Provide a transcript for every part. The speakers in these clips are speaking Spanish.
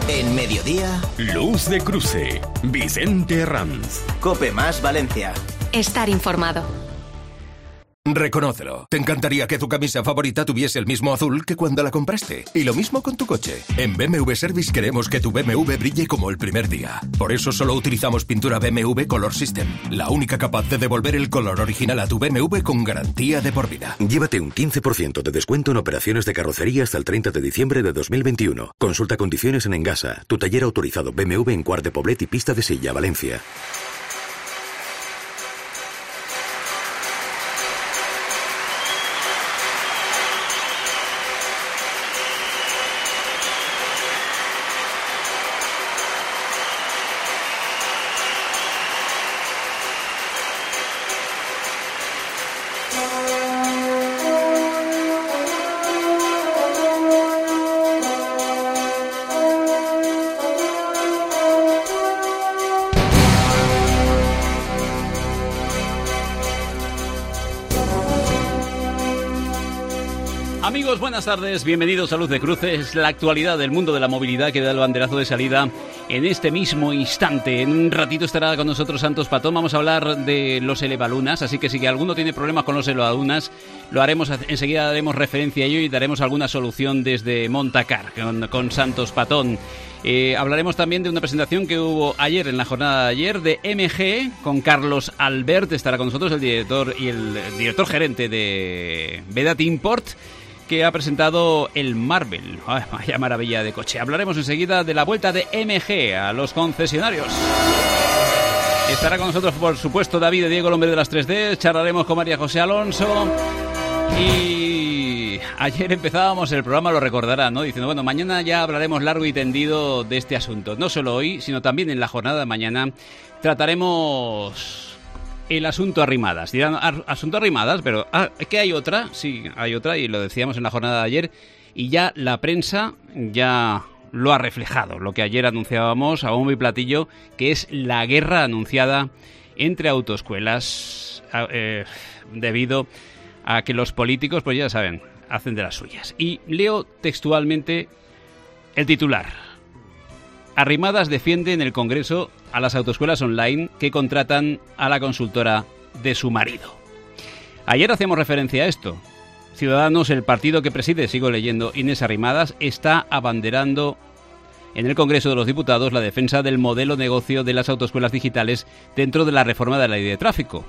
En Mediodía, Luz de Cruce, Vicente Herranz. COPE más Valencia. Estar informado. Reconócelo. Te encantaría que tu camisa favorita tuviese el mismo azul que cuando la compraste. Y lo mismo con tu coche. En BMW Service queremos que tu BMW brille como el primer día. Por eso solo utilizamos pintura BMW Color System, la única capaz de devolver el color original a tu BMW con garantía de por vida. Llévate un 15% de descuento en operaciones de carrocería hasta el 30 de diciembre de 2021. Consulta condiciones en Engasa, tu taller autorizado BMW en Quart de Poblet y Pista de Silla, Valencia. Amigos, buenas tardes, bienvenidos a Luz de Cruce. Es la actualidad del mundo de la movilidad que da el banderazo de salida en este mismo instante. En un ratito estará con nosotros Santos Patón. Vamos a hablar de los elevalunas, así que si alguno tiene problemas con los elevalunas, lo haremos enseguida, daremos referencia a ello y daremos alguna solución desde Montacar con Santos Patón. Hablaremos también de una presentación que hubo ayer, en la jornada de ayer, de MG, con Carlos Albert. Estará con nosotros el director y el director gerente de Vedat Import, que ha presentado el Marvel. Ay, vaya maravilla de coche. Hablaremos enseguida de la vuelta de MG a los concesionarios. Estará con nosotros, por supuesto, David Diego, el hombre de las 3D. Charlaremos con María José Alonso. Y ayer empezábamos el programa, lo recordará, ¿no? Diciendo, bueno, mañana ya hablaremos largo y tendido de este asunto. No solo hoy, sino también en la jornada de mañana trataremos el asunto Arrimadas. Dirán, asunto Arrimadas, pero ¿qué hay otra? Sí, hay otra, y lo decíamos en la jornada de ayer, y ya la prensa ya lo ha reflejado, lo que ayer anunciábamos a bombo y platillo, que es la guerra anunciada entre autoescuelas, debido a que los políticos, pues ya saben, hacen de las suyas. Y leo textualmente el titular. Arrimadas defiende en el Congreso a las autoescuelas online que contratan a la consultora de su marido. Ayer hacíamos referencia a esto. Ciudadanos, el partido que preside, sigo leyendo, Inés Arrimadas, está abanderando en el Congreso de los Diputados la defensa del modelo de negocio de las autoescuelas digitales dentro de la reforma de la ley de tráfico.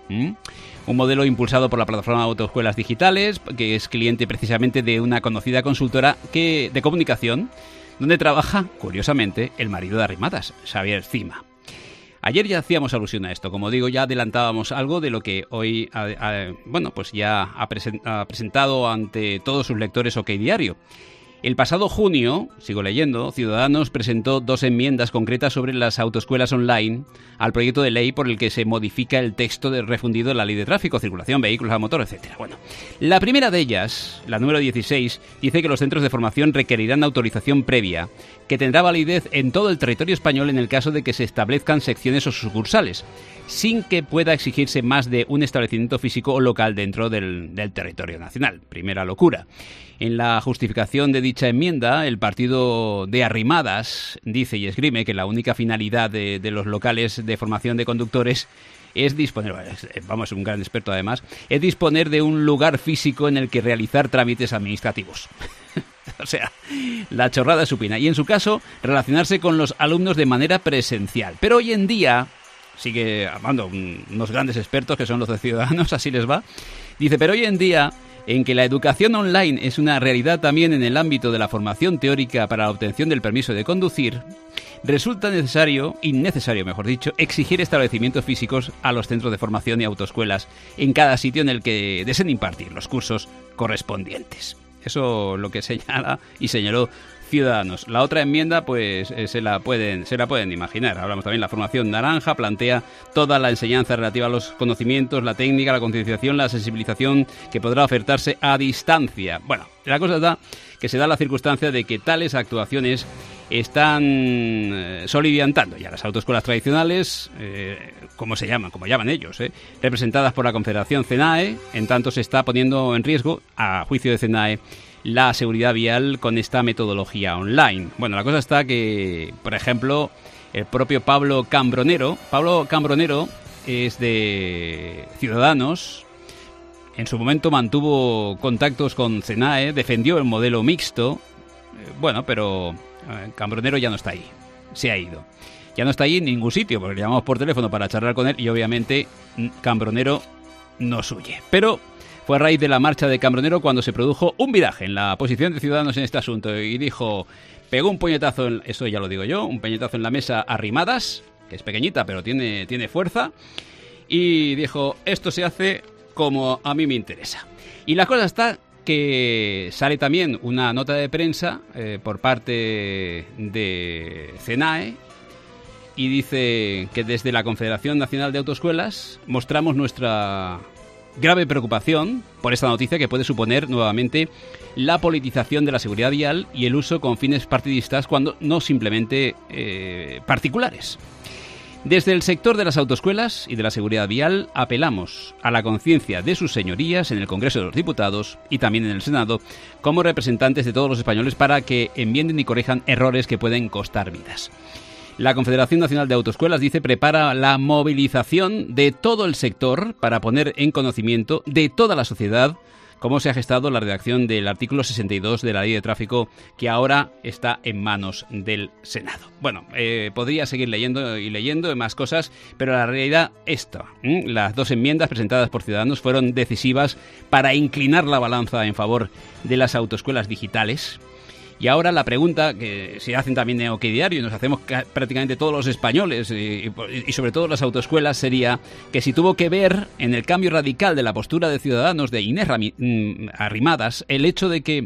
Un modelo impulsado por la plataforma Autoescuelas Digitales, que es cliente precisamente de una conocida consultora de comunicación, donde trabaja, curiosamente, el marido de Arrimadas, Xavier Cima. Ayer ya hacíamos alusión a esto, como digo, ya adelantábamos algo de lo que hoy, pues ya ha presentado ante todos sus lectores OK Diario. El pasado junio, sigo leyendo, Ciudadanos presentó 2 enmiendas concretas sobre las autoescuelas online al proyecto de ley por el que se modifica el texto refundido de la ley de tráfico, circulación, vehículos a motor, etc. Bueno, la primera de ellas, la número 16, dice que los centros de formación requerirán autorización previa, que tendrá validez en todo el territorio español en el caso de que se establezcan secciones o sucursales, sin que pueda exigirse más de un establecimiento físico o local dentro del territorio nacional. Primera locura. En la justificación de dicha enmienda, el partido de Arrimadas dice y esgrime que la única finalidad de los locales de formación de conductores es disponer, vamos, un gran experto además, es disponer de un lugar físico en el que realizar trámites administrativos. O sea, la chorrada es supina. Y en su caso, relacionarse con los alumnos de manera presencial. Pero hoy en día, sigue hablando unos grandes expertos que son los de Ciudadanos, así les va, dice, pero hoy en día, en que la educación online es una realidad también en el ámbito de la formación teórica para la obtención del permiso de conducir, resulta innecesario, mejor dicho, exigir establecimientos físicos a los centros de formación y autoescuelas en cada sitio en el que deseen impartir los cursos correspondientes. Eso lo que señala y señaló Ciudadanos. La otra enmienda, pues se la pueden imaginar. Hablamos también de la formación naranja, plantea toda la enseñanza relativa a los conocimientos, la técnica, la concienciación, la sensibilización que podrá ofertarse a distancia. Bueno, la cosa está que se da la circunstancia de que tales actuaciones están soliviantando ya las autoescuelas tradicionales, como llaman ellos, representadas por la Confederación CENAE. En tanto se está poniendo en riesgo, a juicio de CENAE, la seguridad vial con esta metodología online. Bueno, la cosa está que, por ejemplo, el propio Pablo Cambronero es de Ciudadanos. En su momento mantuvo contactos con CENAE, defendió el modelo mixto. Bueno, pero Cambronero ya no está ahí, se ha ido. Ya no está ahí en ningún sitio, porque le llamamos por teléfono para charlar con él y obviamente Cambronero nos huye. Pero fue a raíz de la marcha de Cambronero cuando se produjo un viraje en la posición de Ciudadanos en este asunto y dijo, pegó un puñetazo, eso ya lo digo yo, un puñetazo en la mesa Arrimadas, que es pequeñita pero tiene fuerza, y dijo, esto se hace como a mí me interesa. Y la cosa está que sale también una nota de prensa por parte de CENAE y dice que desde la Confederación Nacional de Autoescuelas mostramos nuestra grave preocupación por esta noticia que puede suponer nuevamente la politización de la seguridad vial y el uso con fines partidistas cuando no simplemente particulares. Desde el sector de las autoescuelas y de la seguridad vial apelamos a la conciencia de sus señorías en el Congreso de los Diputados y también en el Senado como representantes de todos los españoles para que enmienden y corrijan errores que pueden costar vidas. La Confederación Nacional de Autoescuelas dice prepara la movilización de todo el sector para poner en conocimiento de toda la sociedad cómo se ha gestado la redacción del artículo 62 de la Ley de Tráfico que ahora está en manos del Senado. Bueno, podría seguir leyendo más cosas, pero la realidad esta. Las dos enmiendas presentadas por Ciudadanos fueron decisivas para inclinar la balanza en favor de las autoescuelas digitales. Y ahora la pregunta que se hacen también en OK Diario y nos hacemos prácticamente todos los españoles y sobre todo las autoescuelas sería que si tuvo que ver en el cambio radical de la postura de Ciudadanos de Inés Arrimadas el hecho de que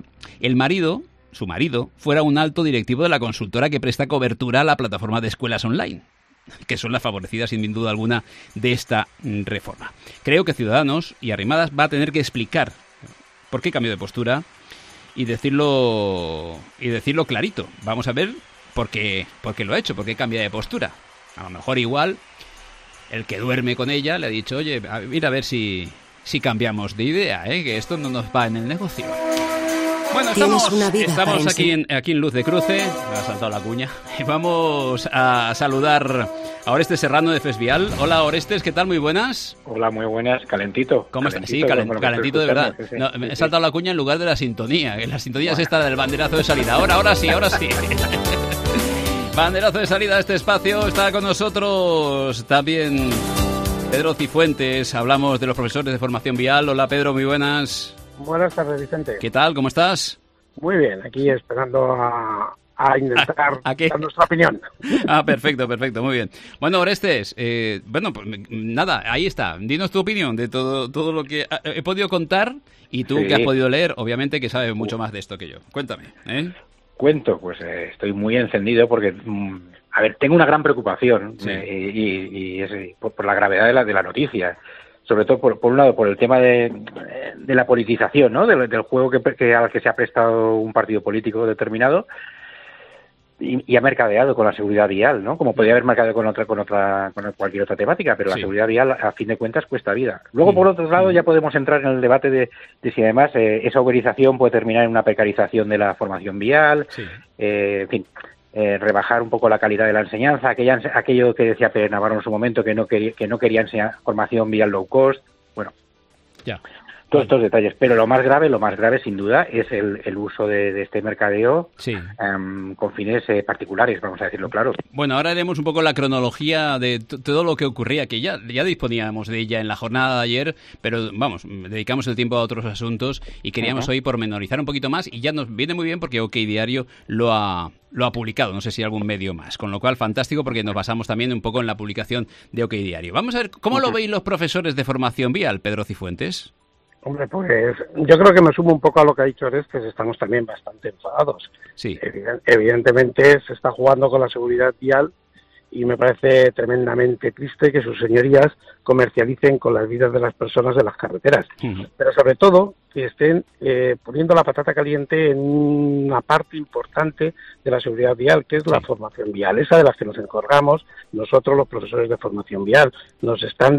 su marido, fuera un alto directivo de la consultora que presta cobertura a la plataforma de escuelas online, que son las favorecidas sin duda alguna de esta reforma. Creo que Ciudadanos y Arrimadas va a tener que explicar por qué cambió de postura y decirlo clarito. Vamos a ver por qué lo ha hecho, por qué cambia de postura. A lo mejor igual el que duerme con ella le ha dicho, oye, mira a ver si cambiamos de idea, que esto no nos va en el negocio. Bueno, estamos aquí en Luz de Cruce, me ha saltado la cuña, y vamos a saludar a Orestes Serrano de Fesvial. Hola Orestes, ¿qué tal? Muy buenas. Hola, muy buenas, calentito. ¿Cómo estás? Sí, calentito de verdad. Sí. No, me he saltado la cuña en lugar de la sintonía, que la sintonía es esta del banderazo de salida. Ahora sí. Banderazo de salida de este espacio, está con nosotros también Pedro Cifuentes, hablamos de los profesores de formación vial. Hola Pedro, muy buenas. Buenas tardes, Vicente. ¿Qué tal? ¿Cómo estás? Muy bien, aquí esperando a intentar dar nuestra opinión. Perfecto, muy bien. Bueno, Orestes, pues nada, ahí está. Dinos tu opinión de todo lo que he podido contar y tú que has podido leer, obviamente que sabes mucho más de esto que yo. Cuéntame, Cuento, pues estoy muy encendido porque, tengo una gran preocupación y es por la gravedad de la noticia. Sobre todo, por un lado, por el tema de la politización, ¿no? Del juego al que se ha prestado un partido político determinado y ha mercadeado con la seguridad vial, ¿no? Como podría haber mercadeado con cualquier otra temática, pero la seguridad vial, a fin de cuentas, cuesta vida. Luego, por otro lado, ya podemos entrar en el debate de si además esa uberización puede terminar en una precarización de la formación vial, en fin. Rebajar un poco la calidad de la enseñanza, aquello que decía Pérez Navarro en su momento, que no quería enseñar formación vía low cost, todos estos detalles. Pero lo más grave sin duda es el uso de este mercadeo con fines particulares, vamos a decirlo claro. Bueno, ahora haremos un poco la cronología de todo lo que ocurría, que ya disponíamos de ella en la jornada de ayer, pero dedicamos el tiempo a otros asuntos y queríamos hoy pormenorizar un poquito más y ya nos viene muy bien porque OK Diario lo ha publicado, no sé si algún medio más, con lo cual fantástico porque nos basamos también un poco en la publicación de OK Diario. Vamos a ver, ¿cómo lo veis los profesores de formación vial, Pedro Cifuentes? Hombre, pues yo creo que me sumo un poco a lo que ha dicho Orestes, estamos también bastante enfadados. Sí. Evidentemente se está jugando con la seguridad vial y me parece tremendamente triste que sus señorías comercialicen con las vidas de las personas de las carreteras. Pero sobre todo que estén poniendo la patata caliente en una parte importante de la seguridad vial, que es la formación vial, esa de la que nos encargamos nosotros los profesores de formación vial. Nos están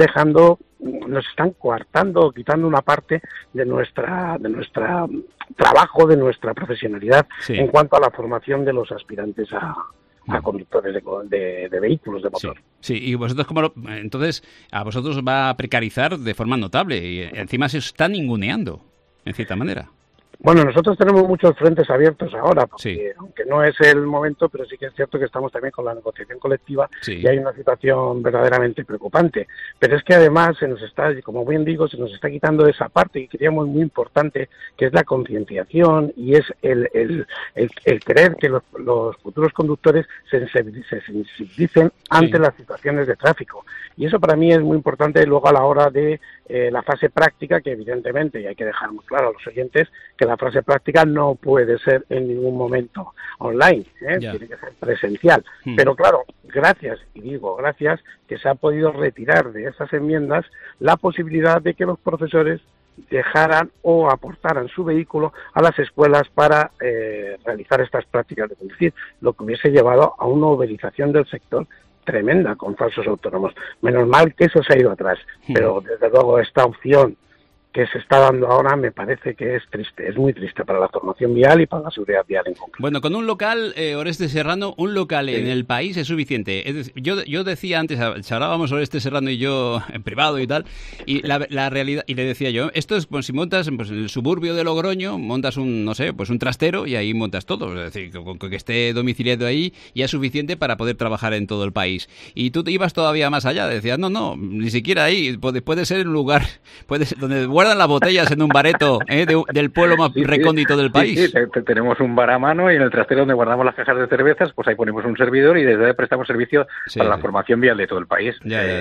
coartando, quitando una parte de nuestra trabajo, de nuestra profesionalidad en cuanto a la formación de los aspirantes a conductores de vehículos de motor. Sí, y vosotros entonces a vosotros va a precarizar de forma notable y encima se está ninguneando, en cierta manera. Bueno, nosotros tenemos muchos frentes abiertos ahora, porque aunque no es el momento, pero sí que es cierto que estamos también con la negociación colectiva y hay una situación verdaderamente preocupante. Pero es que además se nos está, como bien digo, se nos está quitando esa parte que creíamos muy importante, que es la concienciación y es el querer que los futuros conductores se sensibilicen ante las situaciones de tráfico. Y eso para mí es muy importante luego a la hora de la fase práctica, que evidentemente, y hay que dejar muy claro a los oyentes, que la fase práctica no puede ser en ningún momento online, tiene que ser presencial. Pero claro, gracias que se ha podido retirar de esas enmiendas la posibilidad de que los profesores dejaran o aportaran su vehículo a las escuelas para realizar estas prácticas de conducir, lo que hubiese llevado a una uberización del sector tremenda con falsos autónomos. Menos mal que eso se ha ido atrás, pero desde luego esta opción que se está dando ahora me parece que es triste, es muy triste para la formación vial y para la seguridad vial en concreto. Bueno, con un local, Oreste Serrano, un local en el país es suficiente. Es decir, yo decía antes, charlábamos Oreste Serrano y yo en privado y tal, y la realidad, y le decía yo, esto es, pues si montas en el suburbio de Logroño, montas un trastero y ahí montas todo. Es decir, con que esté domiciliado ahí ya es suficiente para poder trabajar en todo el país. Y tú te ibas todavía más allá, decías, no, ni siquiera ahí, puede ser un lugar donde guardan las botellas en un bareto del pueblo más recóndito del país. Sí, tenemos un bar a mano y en el trastero donde guardamos las cajas de cervezas, pues ahí ponemos un servidor y desde ahí prestamos servicio para la formación vial de todo el país.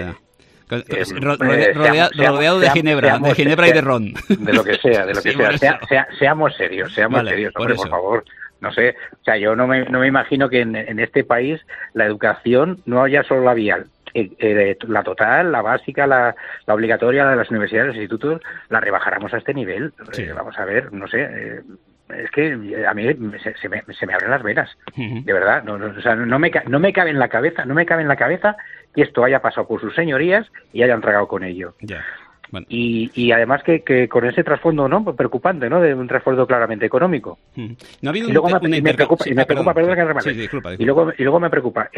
Rodeado de Ginebra, y de ron. De lo que sea, seamos serios, hombre, por favor. No sé, o sea, yo no me imagino que en este país la educación no haya solo la vial. La total, la básica, la obligatoria, la de las universidades, los institutos, la rebajáramos a este nivel. Vamos a ver, no sé, es que a mí se me abren las venas, de verdad. O sea, no me cabe en la cabeza que esto haya pasado por sus señorías y hayan tragado con ello. Bueno. Y además que con ese trasfondo preocupante, ¿no? De un trasfondo claramente económico. No ha habido y luego me preocupa, perdón que remate. Disculpa. Y luego me preocupa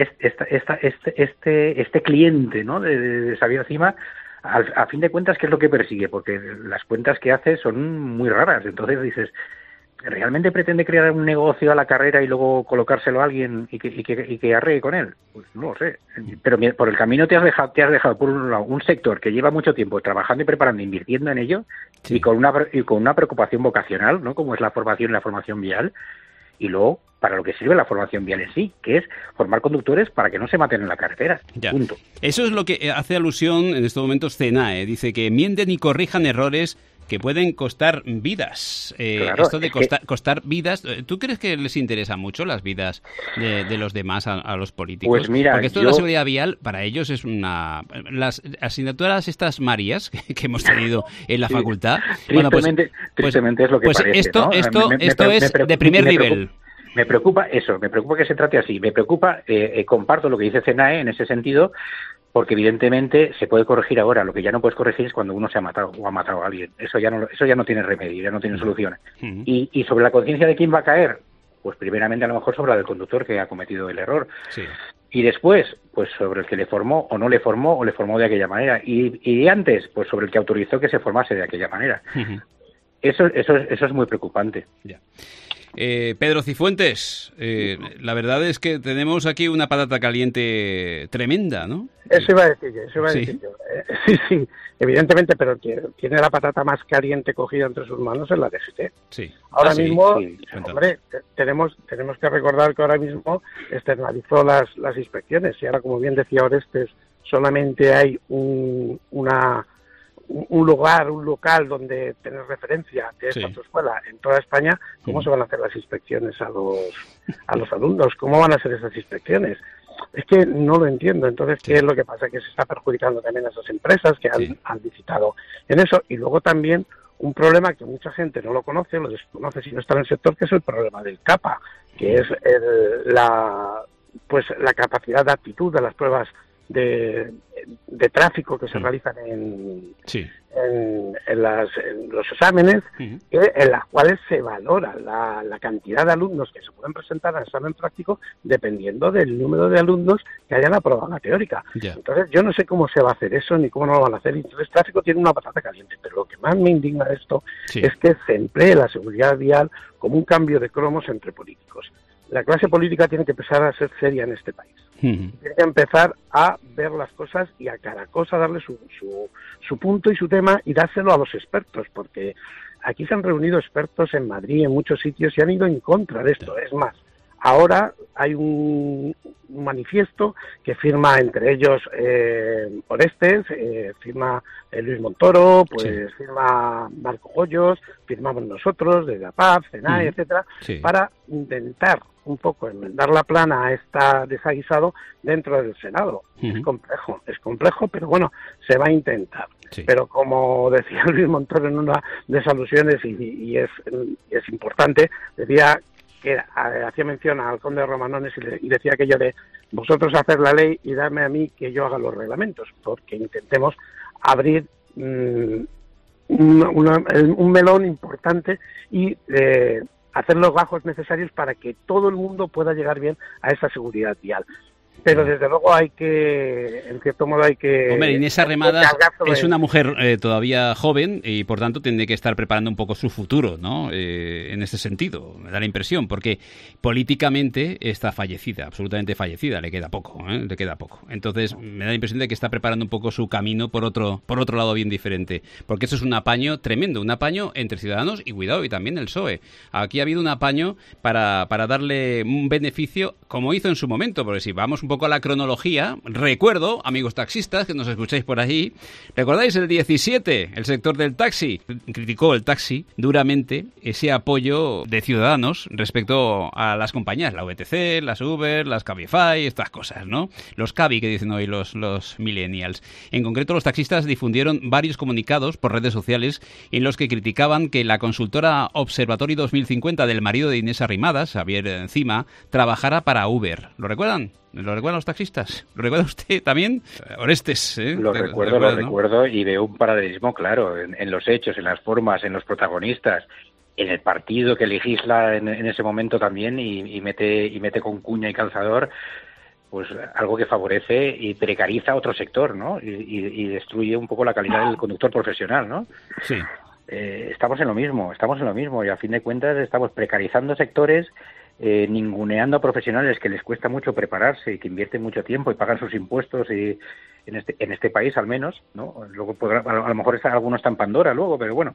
este cliente, ¿no? De Xavier Cima, a fin de cuentas, ¿qué es lo que persigue? Porque las cuentas que hace son muy raras. Entonces dices, ¿realmente pretende crear un negocio a la carrera y luego colocárselo a alguien y que arregle con él? Pues no lo sé. Pero por el camino te has dejado por un lado un sector que lleva mucho tiempo trabajando y preparando, invirtiendo en ello, y con una preocupación vocacional, ¿no? Como es la formación y la formación vial, y luego para lo que sirve la formación vial en sí, que es formar conductores para que no se maten en la carretera. Punto. Eso es lo que hace alusión en estos momentos CENAE. Dice que enmienden y corrijan errores que pueden costar vidas. Claro, esto de costar vidas, ¿tú crees que les interesa mucho las vidas de los demás a los políticos? Pues mira, porque esto de la seguridad vial para ellos es las asignaturas estas Marias que hemos tenido en la facultad. Tristemente es lo que parece, esto, ¿no? esto es de primer nivel. Me preocupa que se trate así. Me preocupa, comparto lo que dice CENAE en ese sentido, porque evidentemente se puede corregir ahora. Lo que ya no puedes corregir es cuando uno se ha matado o ha matado a alguien. Eso ya no tiene remedio, ya no tiene soluciones. Y sobre la conciencia de quién va a caer, pues primeramente a lo mejor sobre la del conductor que ha cometido el error. Sí. Y después, pues sobre el que le formó o no le formó o le formó de aquella manera. Y antes, pues sobre el que autorizó que se formase de aquella manera. Eso es muy preocupante. Ya. Pedro Cifuentes, la verdad es que tenemos aquí una patata caliente tremenda, ¿no? Eso iba a decir yo. Sí, evidentemente, pero el que tiene la patata más caliente cogida entre sus manos es la DGT. Sí. Ahora mismo, hombre, tenemos que recordar que ahora mismo externalizó las inspecciones y ahora, como bien decía Orestes, solamente hay un local donde tener referencia de esta autoescuela en toda España. ¿Cómo se van a hacer las inspecciones a los alumnos? ¿Cómo van a ser esas inspecciones? Es que no lo entiendo. Entonces, ¿qué es lo que pasa? Que se está perjudicando también a esas empresas que han licitado en eso. Y luego también un problema que mucha gente no lo conoce, lo desconoce si no está en el sector, que es el problema del CAPA, que es la capacidad de aptitud de las pruebas de tráfico que se realizan en los exámenes, en las cuales se valora la cantidad de alumnos que se pueden presentar al examen práctico dependiendo del número de alumnos que hayan aprobado la teórica. Entonces yo no sé cómo se va a hacer eso ni cómo no lo van a hacer. Entonces tráfico tiene una patata caliente, pero lo que más me indigna de esto es que se emplee la seguridad vial como un cambio de cromos entre políticos. La clase política tiene que empezar a ser seria en este país. Tiene que empezar a ver las cosas y a cada cosa darle su punto y su tema y dárselo a los expertos, porque aquí se han reunido expertos en Madrid, en muchos sitios, y han ido en contra de esto. Es más, ahora hay un manifiesto que firma entre ellos Orestes, firma Luis Montoro, firma Marco Hoyos, firmamos nosotros de La Paz, CENAE, etcétera, para intentar un poco enmendar la plana a esta desaguisado dentro del Senado. Es complejo, pero bueno, se va a intentar. Pero como decía Luis Montoro en una de esas alusiones, y es importante, decía que hacía mención al conde de Romanones y decía aquello de vosotros hacer la ley y darme a mí que yo haga los reglamentos, porque intentemos abrir un melón importante y hacer los bajos necesarios para que todo el mundo pueda llegar bien a esa seguridad vial. Pero desde luego en cierto modo hay que... Hombre, Inés Arrimadas es una mujer todavía joven y por tanto tiene que estar preparando un poco su futuro, ¿no? En ese sentido, me da la impresión, porque políticamente está fallecida, absolutamente fallecida, le queda poco. Entonces me da la impresión de que está preparando un poco su camino por otro lado bien diferente, porque eso es un apaño tremendo, un apaño entre Ciudadanos y cuidado, y también el PSOE. Aquí ha habido un apaño para darle un beneficio, como hizo en su momento, porque si vamos un poco a la cronología, recuerdo, amigos taxistas que nos escucháis por ahí, ¿recordáis el 17? El sector del taxi criticó el taxi duramente, ese apoyo de Ciudadanos respecto a las compañías, la VTC, las Uber, las Cabify, estas cosas, ¿no? Los Cabi que dicen hoy los millennials. En concreto, los taxistas difundieron varios comunicados por redes sociales en los que criticaban que la consultora Observatory 2050 del marido de Inés Arrimadas, Xavier Encima, trabajara para Uber. ¿Lo recuerdan? ¿Lo recuerdan los taxistas? ¿Lo recuerda usted también? Orestes, ¿eh? Lo recuerdo y veo un paralelismo claro en los hechos, en las formas, en los protagonistas, en el partido que legisla en ese momento también y mete con cuña y calzador pues algo que favorece y precariza a otro sector, ¿no? Y destruye un poco la calidad del conductor profesional, ¿no? Sí. Estamos en lo mismo y a fin de cuentas estamos precarizando sectores, ninguneando a profesionales que les cuesta mucho prepararse y que invierten mucho tiempo y pagan sus impuestos y en este país al menos, ¿no? Luego a lo mejor alguno está en Pandora luego, pero bueno.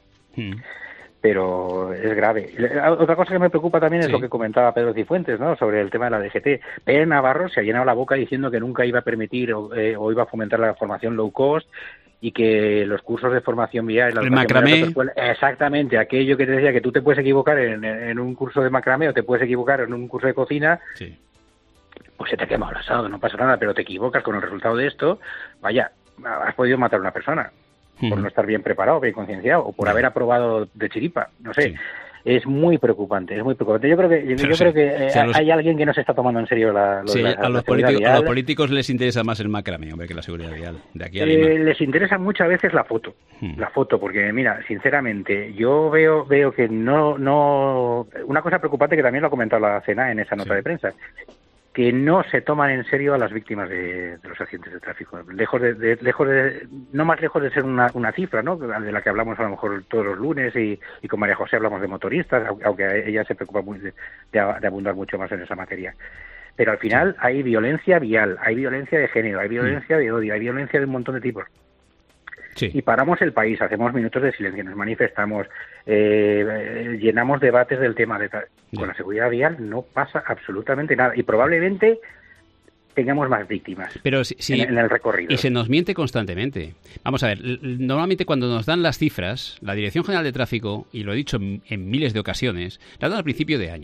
Pero es grave. Otra cosa que me preocupa también es lo que comentaba Pedro Cifuentes, ¿no? Sobre el tema de la DGT. Pere Navarro se ha llenado la boca diciendo que nunca iba a permitir o iba a fomentar la formación low cost y que los cursos de formación vial... El macramé. Exactamente, aquello que te decía que tú te puedes equivocar en un curso de macramé o te puedes equivocar en un curso de cocina... Sí. Pues se te quema el asado, no pasa nada, pero te equivocas con el resultado de esto, vaya, has podido matar a una persona por no estar bien preparado, bien concienciado, o por haber aprobado de chiripa, no sé. Sí. Es muy preocupante, Yo creo que hay alguien que no se está tomando en serio a los políticos les interesa más el macramé, hombre, que la seguridad vial. De aquí a Lima. Les interesa muchas veces la foto, porque mira, sinceramente, yo veo que no... Una cosa preocupante que también lo ha comentado la CENA en esa nota de prensa, que no se toman en serio a las víctimas de los accidentes de tráfico. No más lejos de ser una cifra, ¿no? De la que hablamos a lo mejor todos los lunes y con María José hablamos de motoristas, aunque ella se preocupa muy de abundar mucho más en esa materia. Pero al final hay violencia vial, hay violencia de género, hay violencia de odio, hay violencia de un montón de tipos. Sí. Y paramos el país, hacemos minutos de silencio, nos manifestamos, llenamos debates del tema. Con la seguridad vial no pasa absolutamente nada y probablemente tengamos más víctimas. Pero en el recorrido. Y se nos miente constantemente. Vamos a ver, normalmente cuando nos dan las cifras, la Dirección General de Tráfico, y lo he dicho en miles de ocasiones, la dan al principio de año.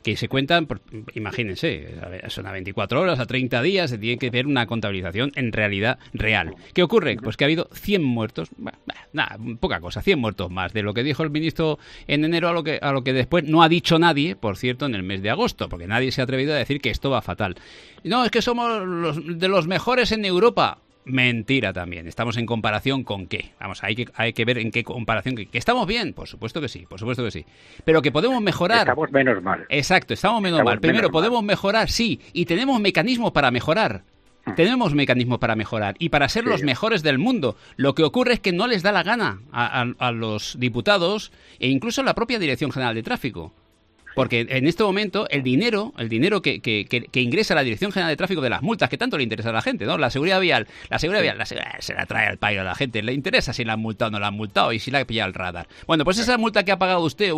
que se cuentan, imagínense, son a 24 horas, a 30 días, se tiene que ver una contabilización en realidad real. ¿Qué ocurre? Pues que ha habido 100 muertos, nada, poca cosa, 100 muertos más de lo que dijo el ministro en enero a lo que después no ha dicho nadie, por cierto, en el mes de agosto, porque nadie se ha atrevido a decir que esto va fatal. No, es que somos de los mejores en Europa. Mentira también. ¿Estamos en comparación con qué? Vamos, hay que ver en qué comparación. ¿Que estamos bien? Por supuesto que sí, Pero que podemos mejorar. Estamos menos mal. Exacto, estamos menos mal. Primero, podemos mejorar, sí, y tenemos mecanismos para mejorar. Y para ser los mejores del mundo. Lo que ocurre es que no les da la gana a los diputados e incluso a la propia Dirección General de Tráfico. Porque en este momento el dinero que ingresa a la Dirección General de Tráfico de las multas, que tanto le interesa a la gente, ¿no? La seguridad vial se la trae al pairo a la gente. Le interesa si la han multado o no la han multado y si la ha pillado el radar. Bueno, pues esa multa que ha pagado usted,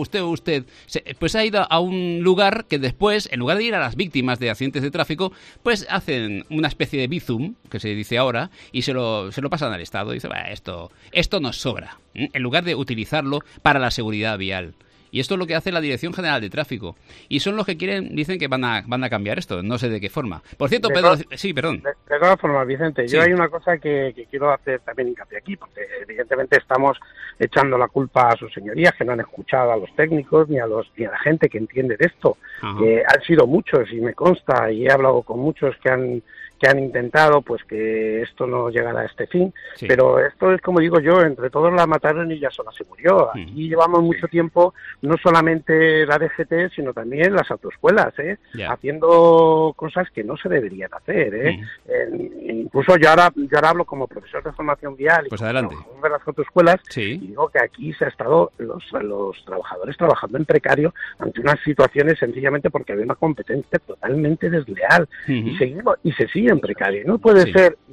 pues ha ido a un lugar que después, en lugar de ir a las víctimas de accidentes de tráfico, pues hacen una especie de bizum, que se dice ahora, y se lo pasan al Estado. Y dice, esto nos sobra, en lugar de utilizarlo para la seguridad vial. Y esto es lo que hace la Dirección General de Tráfico. Y son los que dicen que van a cambiar esto. No sé de qué forma. Por cierto, Pedro... Sí, perdón. De todas formas, Vicente, yo hay una cosa que quiero hacer también hincapié aquí, porque evidentemente estamos echando la culpa a sus señorías, que no han escuchado a los técnicos ni a la gente que entiende de esto. Han sido muchos, y me consta, y he hablado con muchos que han intentado pues que esto no llegara a este fin, pero esto es, como digo yo, entre todos la mataron y ya sola se murió. Aquí llevamos mucho tiempo, no solamente la DGT, sino también las autoescuelas, haciendo cosas que no se deberían hacer. Incluso yo ahora hablo como profesor de formación vial pues adelante. De las autoescuelas, y digo que aquí se ha estado los trabajadores trabajando en precario ante unas situaciones sencillamente porque había una competencia totalmente desleal, y se sigue en precario. No puede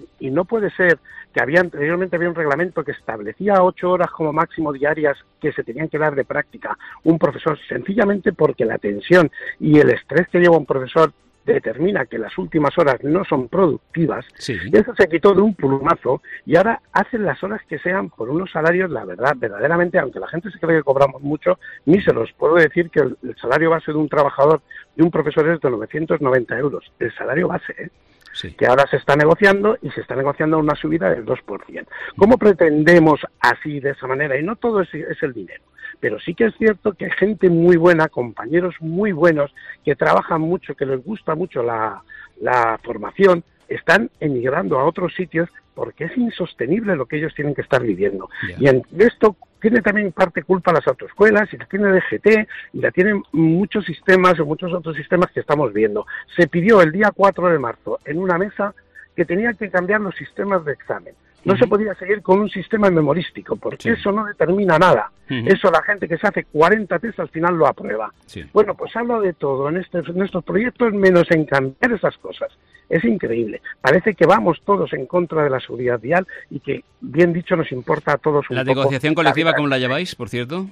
ser que anteriormente había un reglamento que establecía 8 horas como máximo diarias que se tenían que dar de práctica un profesor, sencillamente porque la tensión y el estrés que lleva un profesor determina que las últimas horas no son productivas. Y eso se quitó de un plumazo, y ahora hacen las horas que sean por unos salarios, la verdad, verdaderamente, aunque la gente se cree que cobramos mucho, ni se los puedo decir que el salario base de un trabajador, de un profesor, es de 990 euros. El salario base, que ahora se está negociando, y se está negociando una subida del 2%. ¿Cómo pretendemos así, de esa manera? Y no todo es el dinero, pero sí que es cierto que hay gente muy buena, compañeros muy buenos, que trabajan mucho, que les gusta mucho la formación, están emigrando a otros sitios porque es insostenible lo que ellos tienen que estar viviendo. Y en esto tiene también parte culpa las autoescuelas, y la tiene DGT, y la tienen muchos sistemas o muchos otros sistemas que estamos viendo. Se pidió el día 4 de marzo en una mesa que tenía que cambiar los sistemas de examen. No se podía seguir con un sistema memorístico, porque eso no determina nada. Eso la gente que se hace 40 test al final lo aprueba. Bueno, pues hablo de todo en estos proyectos, menos en cambiar esas cosas. Es increíble. Parece que vamos todos en contra de la seguridad vial, y que, bien dicho, nos importa a todos un poco. ¿La negociación colectiva cómo la lleváis, por cierto?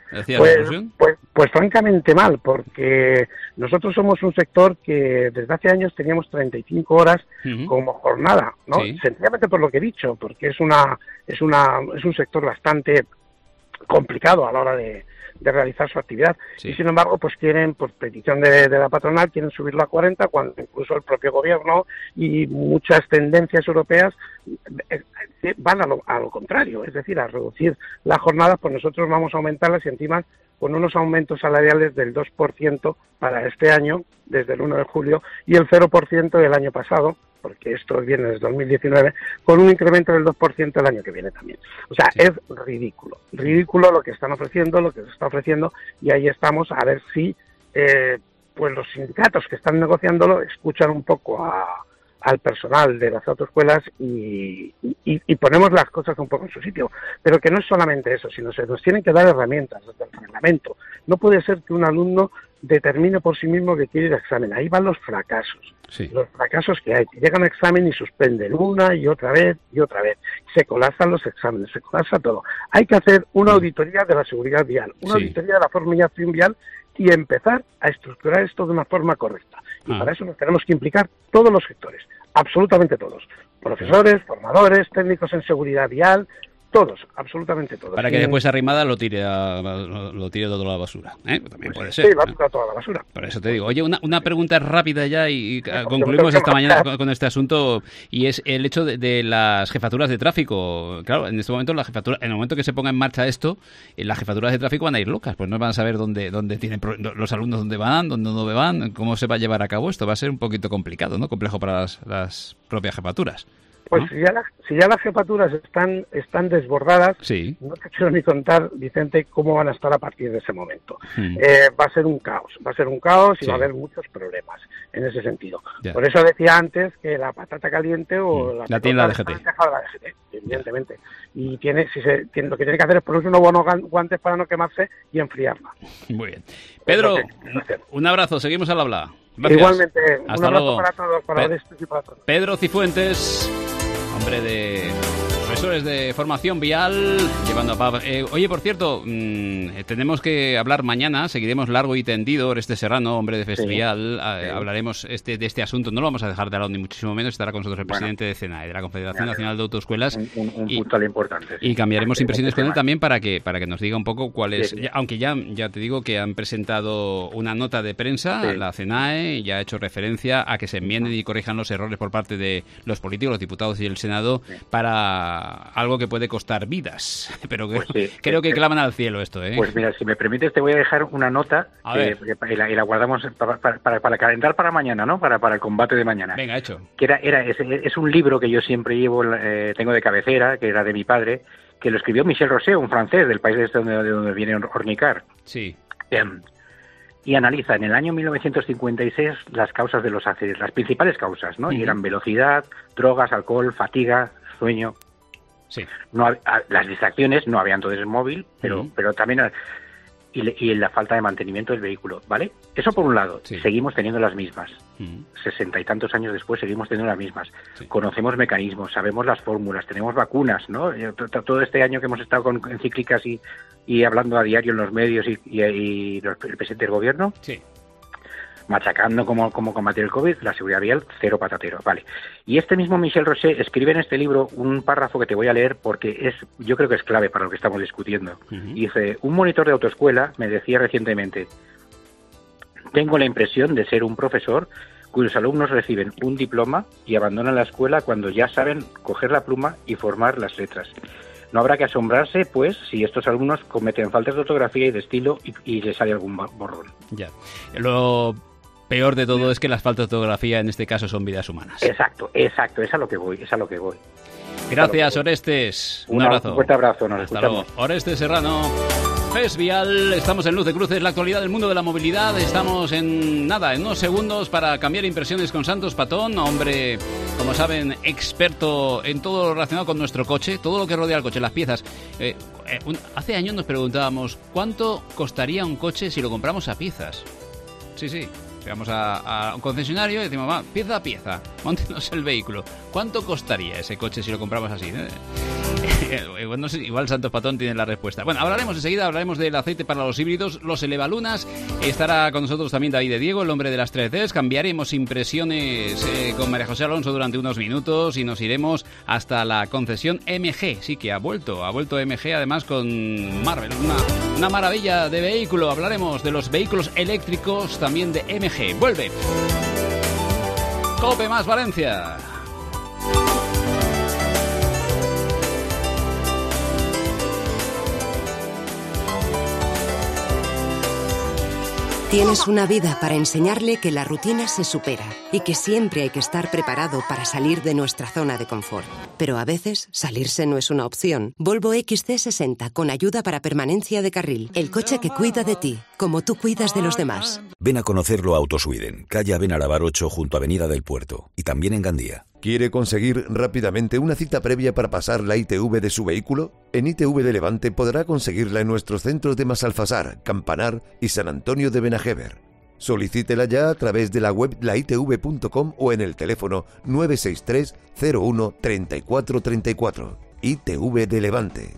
Pues francamente mal, porque nosotros somos un sector que desde hace años teníamos 35 horas como jornada, ¿no? Sencillamente por lo que he dicho, porque es un sector bastante complicado a la hora de realizar su actividad, y sin embargo pues quieren, por petición de la patronal, quieren subirlo a 40, cuando incluso el propio gobierno y muchas tendencias europeas van a lo contrario, es decir, a reducir las jornadas. Pues nosotros vamos a aumentarlas, y encima con unos aumentos salariales del 2% para este año, desde el 1 de julio, y el 0% del año pasado, porque esto viene desde 2019, con un incremento del 2% el año que viene también. O sea, es ridículo lo que están ofreciendo, lo que se está ofreciendo, y ahí estamos a ver si pues los sindicatos que están negociándolo escuchan un poco al personal de las autoescuelas y ponemos las cosas un poco en su sitio. Pero que no es solamente eso, sino se nos tienen que dar herramientas desde el reglamento. No puede ser que un alumno determine por sí mismo que quiere ir a examen. Ahí van los fracasos. Los fracasos que hay, que llegan a examen y suspenden una y otra vez, se colapsan los exámenes, se colapsa todo. Hay que hacer una auditoría de la seguridad vial, una auditoría de la formación vial, y empezar a estructurar esto de una forma correcta. Y para eso nos tenemos que implicar todos los sectores, absolutamente todos. Profesores, formadores, técnicos en seguridad vial, Todos, absolutamente todos. Para que después Arrimada lo tire todo a la basura. También puede ser. Sí, va a tirar toda la basura. Por eso te digo. Oye, una pregunta rápida ya y concluimos esta mañana con este asunto, y es el hecho de las jefaturas de tráfico. Claro, en este momento en el momento que se ponga en marcha esto, las jefaturas de tráfico van a ir locas, pues no van a saber dónde tienen los alumnos, dónde van, dónde no van, cómo se va a llevar a cabo esto. Va a ser un poquito complicado, ¿no? Complejo para las propias jefaturas. Pues si ya las jefaturas están desbordadas, sí. No te quiero ni contar, Vicente, cómo van a estar a partir de ese momento. Va a ser un caos y sí. Va a haber muchos problemas en ese sentido. Ya. Por eso decía antes que la patata caliente o la tiene la DGT. Evidentemente. Y lo que tiene que hacer es ponerse unos buenos guantes para no quemarse y enfriarla. Muy bien. Pedro, un abrazo, seguimos al habla. Gracias. Igualmente, hasta un abrazo luego. Para todos, para Orestes y para todos. Pedro Cifuentes, hombre de profesores de formación vial, llevando a PAV. Oye, por cierto, tenemos que hablar mañana, seguiremos largo y tendido. Orestes Serrano, hombre de Festivial, sí. Hablaremos de este asunto. No lo vamos a dejar de lado, ni muchísimo menos. Estará con nosotros el presidente de CENAE, de la Confederación Nacional de Autoescuelas. Un punto importante. Sí. Y cambiaremos impresiones con él también para que nos diga un poco cuál es. Sí. Aunque ya te digo que han presentado una nota de prensa, sí. La CENAE, ya ha hecho referencia a que se enmienden y corrijan los errores por parte de los políticos, los diputados y el Senado, sí. Para algo que puede costar vidas, pero creo que claman al cielo esto, ¿eh? Pues mira, si me permites te voy a dejar una nota y la guardamos para calentar para mañana, ¿no? Para el combate de mañana. Venga, hecho. Que es un libro que yo siempre llevo, tengo de cabecera, que era de mi padre, que lo escribió Michel Rosé, un francés del país de donde viene Ornicar. Sí. Y analiza en el año 1956 las causas de los accidentes, las principales causas, ¿no? Y eran velocidad, drogas, alcohol, fatiga, sueño. Sí. Las distracciones, no había entonces el móvil, pero también y la falta de mantenimiento del vehículo, ¿vale? Eso por un lado. Sí. Seguimos teniendo las mismas. 60 y tantos años después seguimos teniendo las mismas. Sí. Conocemos mecanismos, sabemos las fórmulas, tenemos vacunas, ¿no? Todo este año que hemos estado con encíclicas y hablando a diario en los medios y el presidente del gobierno. Sí. Machacando cómo combatir el COVID, la seguridad vial, cero patatero, vale. Y este mismo Michel Rosé escribe en este libro un párrafo que te voy a leer porque yo creo que es clave para lo que estamos discutiendo. Y dice, un monitor de autoescuela me decía recientemente, tengo la impresión de ser un profesor cuyos alumnos reciben un diploma y abandonan la escuela cuando ya saben coger la pluma y formar las letras. No habrá que asombrarse, pues, si estos alumnos cometen faltas de ortografía y de estilo y les sale algún borrón. Ya. Lo peor de todo es que las faltas de ortografía en este caso son vidas humanas. Exacto, es a lo que voy, Gracias, Orestes. Un abrazo. Un fuerte abrazo, nos Hasta escuchamos. Luego. Orestes Serrano, Festivial, estamos en Luz de Cruces, la actualidad del mundo de la movilidad. Estamos en unos segundos para cambiar impresiones con Santos Patón, hombre, como saben, experto en todo lo relacionado con nuestro coche, todo lo que rodea al coche, las piezas. Hace años nos preguntábamos, ¿cuánto costaría un coche si lo compramos a piezas? Sí. Vamos a un concesionario y decimos, pieza a pieza, móntenos el vehículo. ¿Cuánto costaría ese coche si lo compramos así? No sé, igual Santos Patón tiene la respuesta. Bueno, hablaremos del aceite para los híbridos, los elevalunas. Estará con nosotros también David de Diego, el hombre de las 3 Cs. Cambiaremos impresiones con María José Alonso durante unos minutos y nos iremos hasta la concesión MG. Sí, que ha vuelto MG además con Marvel, una maravilla de vehículo. Hablaremos de los vehículos eléctricos también de MG. Vuelve COPE más Valencia. Tienes una vida para enseñarle que la rutina se supera y que siempre hay que estar preparado para salir de nuestra zona de confort. Pero a veces salirse no es una opción. Volvo XC60 con ayuda para permanencia de carril. El coche que cuida de ti, como tú cuidas de los demás. Ven a conocerlo a Autosweden, calle Benarabar 8 junto a Avenida del Puerto y también en Gandía. ¿Quiere conseguir rápidamente una cita previa para pasar la ITV de su vehículo? En ITV de Levante podrá conseguirla en nuestros centros de Masalfasar, Campanar y San Antonio de Benajever. Solicítela ya a través de la web laitv.com o en el teléfono 963 01 34 34. ITV de Levante.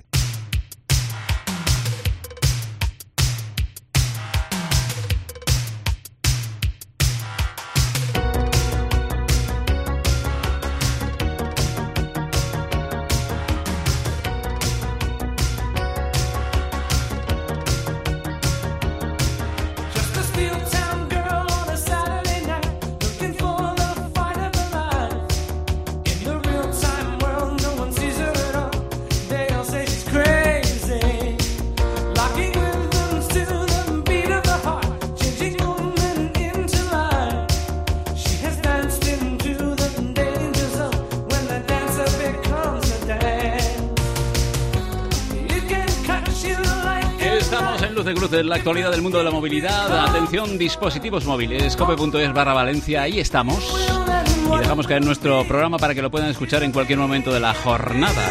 Puntos de cruce en la actualidad del mundo de la movilidad. Atención, dispositivos móviles, cope.es/Valencia, ahí estamos. Y dejamos caer nuestro programa para que lo puedan escuchar en cualquier momento de la jornada,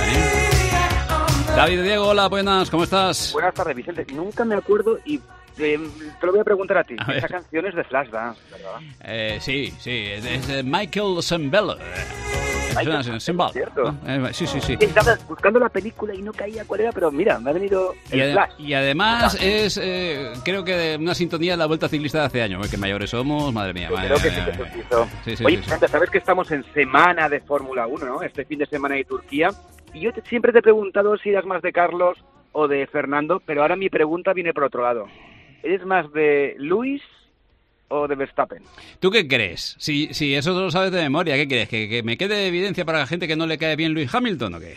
David Diego, hola, buenas, ¿cómo estás? Buenas tardes, Vicente. Nunca me acuerdo y te lo voy a preguntar a ti. Esa canción es de Flashdance, ¿verdad? Sí, es Michael Cimbello. ¿Cierto? Sí. Estaba buscando la película y no caía cuál era, pero mira, me ha venido el flash. Y además es, creo que una sintonía de la Vuelta Ciclista de hace años. Que mayores somos, madre mía. Creo que sí que se hizo. Sí, Oye, Vicente, sabes que estamos en semana de Fórmula 1, ¿no? Este fin de semana de Turquía. Y yo siempre te he preguntado si eras más de Carlos o de Fernando, pero ahora mi pregunta viene por otro lado. ¿Eres más de Lewis o de Verstappen? ¿Tú qué crees? Si eso lo sabes de memoria, ¿qué crees? ¿Que me quede evidencia para la gente que no le cae bien Lewis Hamilton o qué?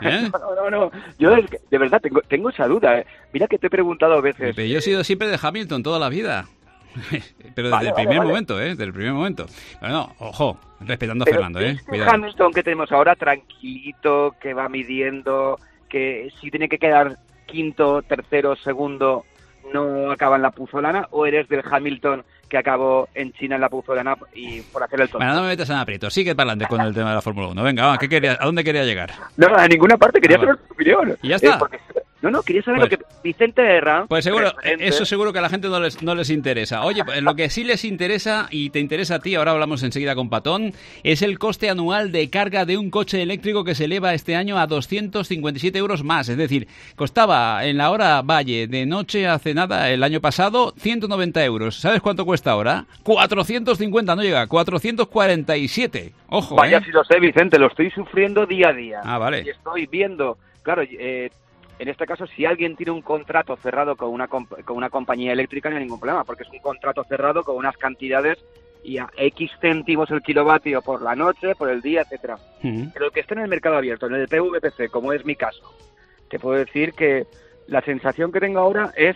No. Yo de verdad tengo esa duda. Mira que te he preguntado a veces. Pero yo he sido siempre de Hamilton toda la vida. Pero desde el primer momento, desde el primer momento. Pero no, ojo, respetando a Fernando, Cuidado. Hamilton que tenemos ahora, tranquilito, que va midiendo, que si tiene que quedar quinto, tercero, segundo, no acaba en la puzolana, o eres del Hamilton que acabó en China en la puzolana y por hacer el tonto. Bueno, no me metas en aprieto, sigue para adelante con el tema de la Fórmula 1. Venga, va, ¿a dónde quería llegar? No, a ninguna parte, quería saber tu opinión. ¿Y ya está? Quería saber lo que Vicente Herrán... Pues seguro, eso seguro que a la gente no les interesa. Oye, lo que sí les interesa, y te interesa a ti, ahora hablamos enseguida con Patón, es el coste anual de carga de un coche eléctrico que se eleva este año a 257 euros más. Es decir, costaba en la hora Valle de noche hace nada, el año pasado, 190 euros. ¿Sabes cuánto cuesta ahora? 450, no llega, 447. Ojo, Vaya si lo sé, Vicente, lo estoy sufriendo día a día. Ah, vale. Y estoy viendo, claro... en este caso, si alguien tiene un contrato cerrado con una compañía eléctrica, no hay ningún problema, porque es un contrato cerrado con unas cantidades y a X céntimos el kilovatio por la noche, por el día, etcétera. Pero el que esté en el mercado abierto, en el PVPC, como es mi caso, te puedo decir que la sensación que tengo ahora es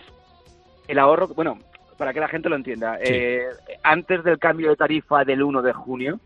el ahorro, bueno, para que la gente lo entienda, antes del cambio de tarifa del 1 de junio,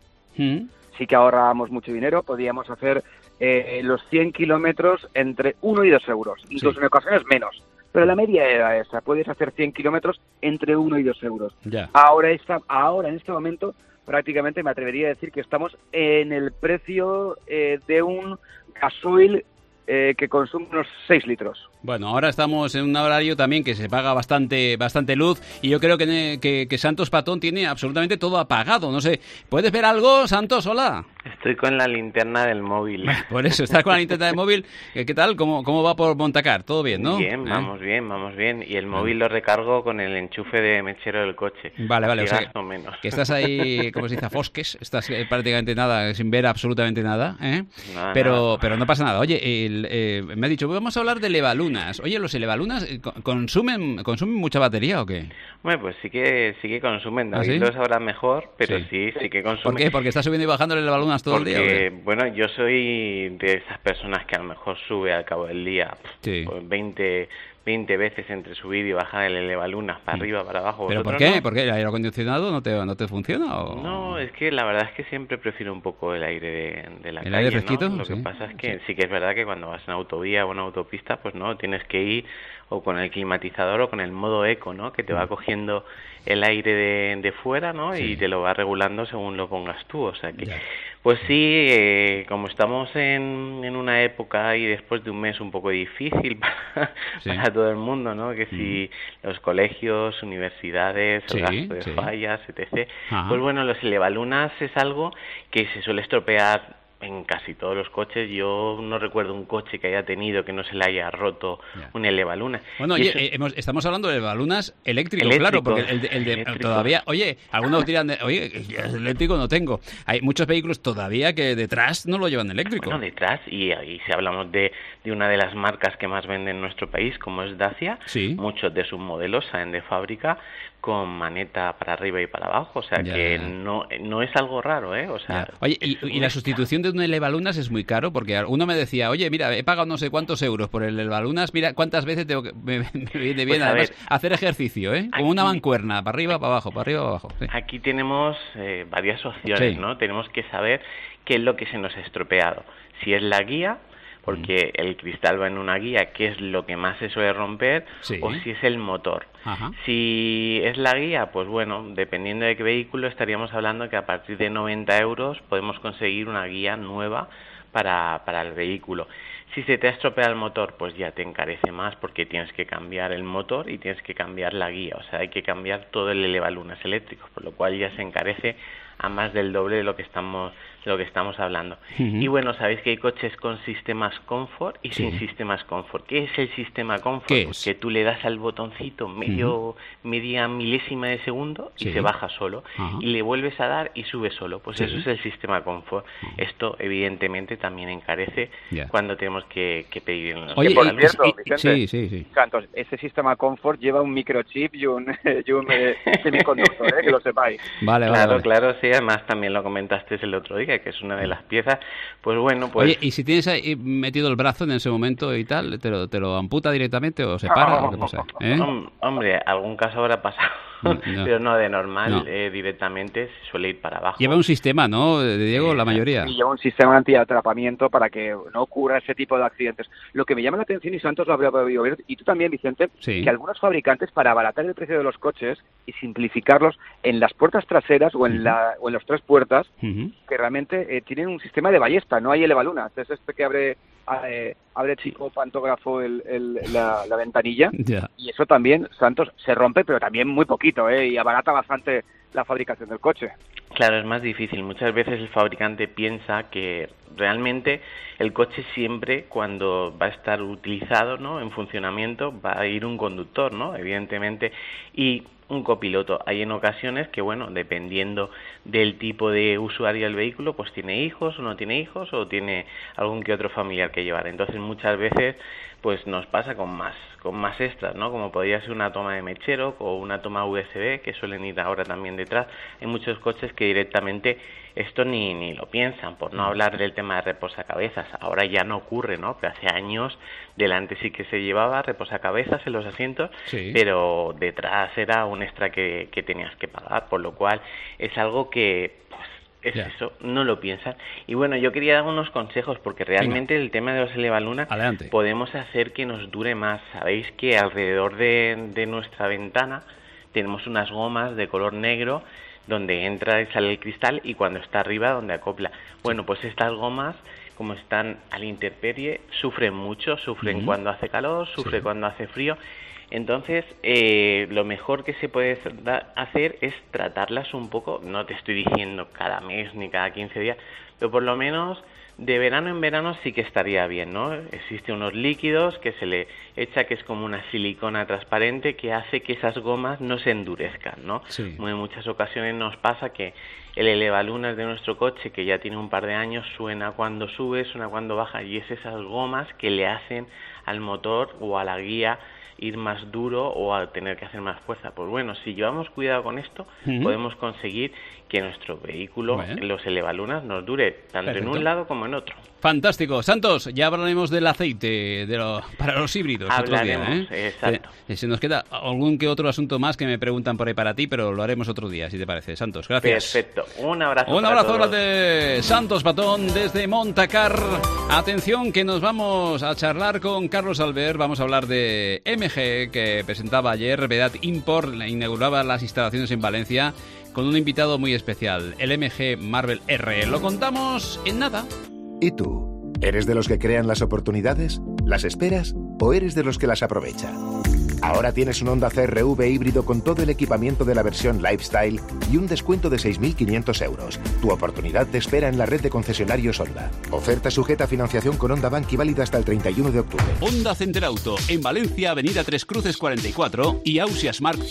sí que ahorrábamos mucho dinero, podíamos hacer los 100 kilómetros entre 1 y 2 euros, incluso en ocasiones menos. Pero la media era esa, puedes hacer 100 kilómetros entre 1 y 2 euros. Ya. Ahora, en este momento, prácticamente me atrevería a decir que estamos en el precio de un gasoil que consume unos 6 litros. Bueno, ahora estamos en un horario también que se paga bastante luz y yo creo que Santos Patón tiene absolutamente todo apagado. No sé, ¿puedes ver algo, Santos? Hola. Estoy con la linterna del móvil. Por eso, estás con la linterna del móvil. ¿Qué tal? ¿Cómo va por Montacar? ¿Todo bien, no? Bien, vamos bien. Y el móvil lo recargo con el enchufe de mechero del coche. Vale, o sea, gasto menos. Que estás ahí, como se dice, a fosques. Estás prácticamente nada, sin ver absolutamente nada. Nada, pero no pasa nada. Oye, me ha dicho, vamos a hablar de elevalunas. Oye, ¿los elevalunas consumen mucha batería o qué? Bueno, pues sí que consumen. David ¿sí? Lo sabrá mejor, pero sí que consumen. ¿Por qué? ¿Porque está subiendo y bajando el elevalunas todo el día? Porque, bueno, yo soy de esas personas que a lo mejor sube al cabo del día pues 20 veces entre subir y bajar el elevalunas para arriba, para abajo. ¿Pero por qué? ¿No? ¿Por qué? ¿El aire acondicionado no te funciona? ¿O? No, es que la verdad es que siempre prefiero un poco el aire de la calle. ¿El aire fresquito? ¿no? Lo que pasa es que sí que es verdad que cuando vas en autovía o en autopista, pues no, tienes que ir o con el climatizador o con el modo eco, ¿no? Que te va cogiendo el aire de fuera, ¿no? Y te lo va regulando según lo pongas tú, o sea que... Pues sí, como estamos en una época y después de un mes un poco difícil para todo el mundo, ¿no? Que si los colegios, universidades, el gasto de fallas, etc. Pues bueno, los elevalunas es algo que se suele estropear en casi todos los coches. Yo no recuerdo un coche que haya tenido que no se le haya roto un elevaluna. Bueno, oye, estamos hablando de elevalunas eléctricos, claro, porque el de todavía... Oye, algunos dirán, el eléctrico no tengo. Hay muchos vehículos todavía que detrás no lo llevan eléctrico. Bueno, detrás, y si hablamos de una de las marcas que más vende en nuestro país, como es Dacia, muchos de sus modelos salen de fábrica con maneta para arriba y para abajo, o sea que no es algo raro, ¿eh? O sea, oye, y la sustitución de un elevalunas es muy caro, porque uno me decía, oye, mira, he pagado no sé cuántos euros por el elevalunas, mira cuántas veces tengo que me viene bien pues además hacer ejercicio, ¿eh? Como una mancuerna, para arriba, para abajo, para arriba, para abajo. Sí. Aquí tenemos varias opciones, ¿no? Tenemos que saber qué es lo que se nos ha estropeado. Si es la guía, porque el cristal va en una guía, que es lo que más se suele romper, o si es el motor. Si es la guía, pues bueno, dependiendo de qué vehículo, estaríamos hablando que a partir de 90 euros podemos conseguir una guía nueva para el vehículo. Si se te ha estropeado el motor, pues ya te encarece más porque tienes que cambiar el motor y tienes que cambiar la guía, o sea, hay que cambiar todo el elevalunas eléctricos, por lo cual ya se encarece a más del doble de lo que estamos hablando. Y bueno, sabéis que hay coches con sistemas Comfort y sin sistemas Comfort. ¿Qué es el sistema Comfort? Pues que tú le das al botoncito media milésima de segundo y se baja solo, y le vuelves a dar y sube solo. Pues eso es el sistema Comfort. Esto evidentemente también encarece cuando tenemos que pedir. Oye, por cierto, Vicente, Santos, ese sistema Comfort lleva un microchip y un semiconductor, que lo sepáis. Claro, sí, además también lo comentaste el otro día, que es una de las piezas. Pues bueno, pues... Oye, ¿y si tienes ahí metido el brazo en ese momento y tal, te lo amputa directamente o se para? ¿O qué pasa? Hombre, algún caso habrá pasado. Pero no, de normal, directamente suele ir para abajo. Lleva un sistema, ¿no, Diego? La mayoría. Sí, lleva un sistema de antiatrapamiento para que no ocurra ese tipo de accidentes. Lo que me llama la atención, y Santos lo habría podido ver, y tú también, Vicente, que algunos fabricantes, para abaratar el precio de los coches y simplificarlos, en las puertas traseras o en los tres puertas, que realmente tienen un sistema de ballesta, no hay elevalunas. Es este que abre chico pantógrafo la ventanilla, y eso también, Santos, se rompe, pero también muy poquito, y abarata bastante la fabricación del coche. Claro, es más difícil. Muchas veces el fabricante piensa que realmente el coche siempre, cuando va a estar utilizado, ¿no?, en funcionamiento, va a ir un conductor, ¿no?, evidentemente, y un copiloto. Hay en ocasiones que, bueno, dependiendo del tipo de usuario del vehículo, pues tiene hijos o no tiene hijos, o tiene algún que otro familiar que llevar. Entonces, muchas veces, pues nos pasa con más extras, ¿no? Como podría ser una toma de mechero o una toma USB, que suelen ir ahora también detrás. Hay muchos coches que directamente esto ni lo piensan, por no hablar del tema de reposacabezas. Ahora ya no ocurre, ¿no? Pero hace años delante sí que se llevaba reposacabezas en los asientos, pero detrás era un extra que tenías que pagar, por lo cual es algo que eso, no lo piensan. Y bueno, yo quería dar unos consejos, porque realmente el tema de los elevalunas podemos hacer que nos dure más. Sabéis que alrededor de nuestra ventana tenemos unas gomas de color negro donde entra y sale el cristal, y cuando está arriba donde acopla. Bueno, pues estas gomas, como están a la intemperie, sufren mucho, sufren cuando hace calor, sufren cuando hace frío. Entonces, lo mejor que se puede hacer es tratarlas un poco, no te estoy diciendo cada mes ni cada 15 días, pero por lo menos de verano en verano sí que estaría bien, ¿no? Existen unos líquidos que se le echa, que es como una silicona transparente, que hace que esas gomas no se endurezcan, ¿no? En muchas ocasiones nos pasa que el elevalunas de nuestro coche, que ya tiene un par de años, suena cuando sube, suena cuando baja, y es esas gomas que le hacen al motor o a la guía ir más duro o a tener que hacer más fuerza. Pues bueno, si llevamos cuidado con esto, podemos conseguir que nuestro vehículo, los elevalunas, nos dure tanto en un lado como en otro. Fantástico. Santos, ya hablaremos del aceite para los híbridos. Hablaremos, otro día, exacto. Se nos queda algún que otro asunto más que me preguntan por ahí para ti, pero lo haremos otro día, si te parece. Santos, gracias. Perfecto. Un abrazo. Un abrazo grande. Santos Patón desde Montacar. Atención, que nos vamos a charlar con Carlos Albert. Vamos a hablar de MG, que presentaba ayer Vedat Import, inauguraba las instalaciones en Valencia con un invitado muy especial, el MG Marvel R. Lo contamos en nada. ¿Y tú? ¿Eres de los que crean las oportunidades? ¿Las esperas? ¿O eres de los que las aprovecha? Ahora tienes un Honda CR-V híbrido con todo el equipamiento de la versión Lifestyle y un descuento de 6.500 euros. Tu oportunidad te espera en la red de concesionarios Honda. Oferta sujeta a financiación con Honda Bank y válida hasta el 31 de octubre. Honda Center Auto, en Valencia, Avenida Tres Cruces 44 y Ausias Mark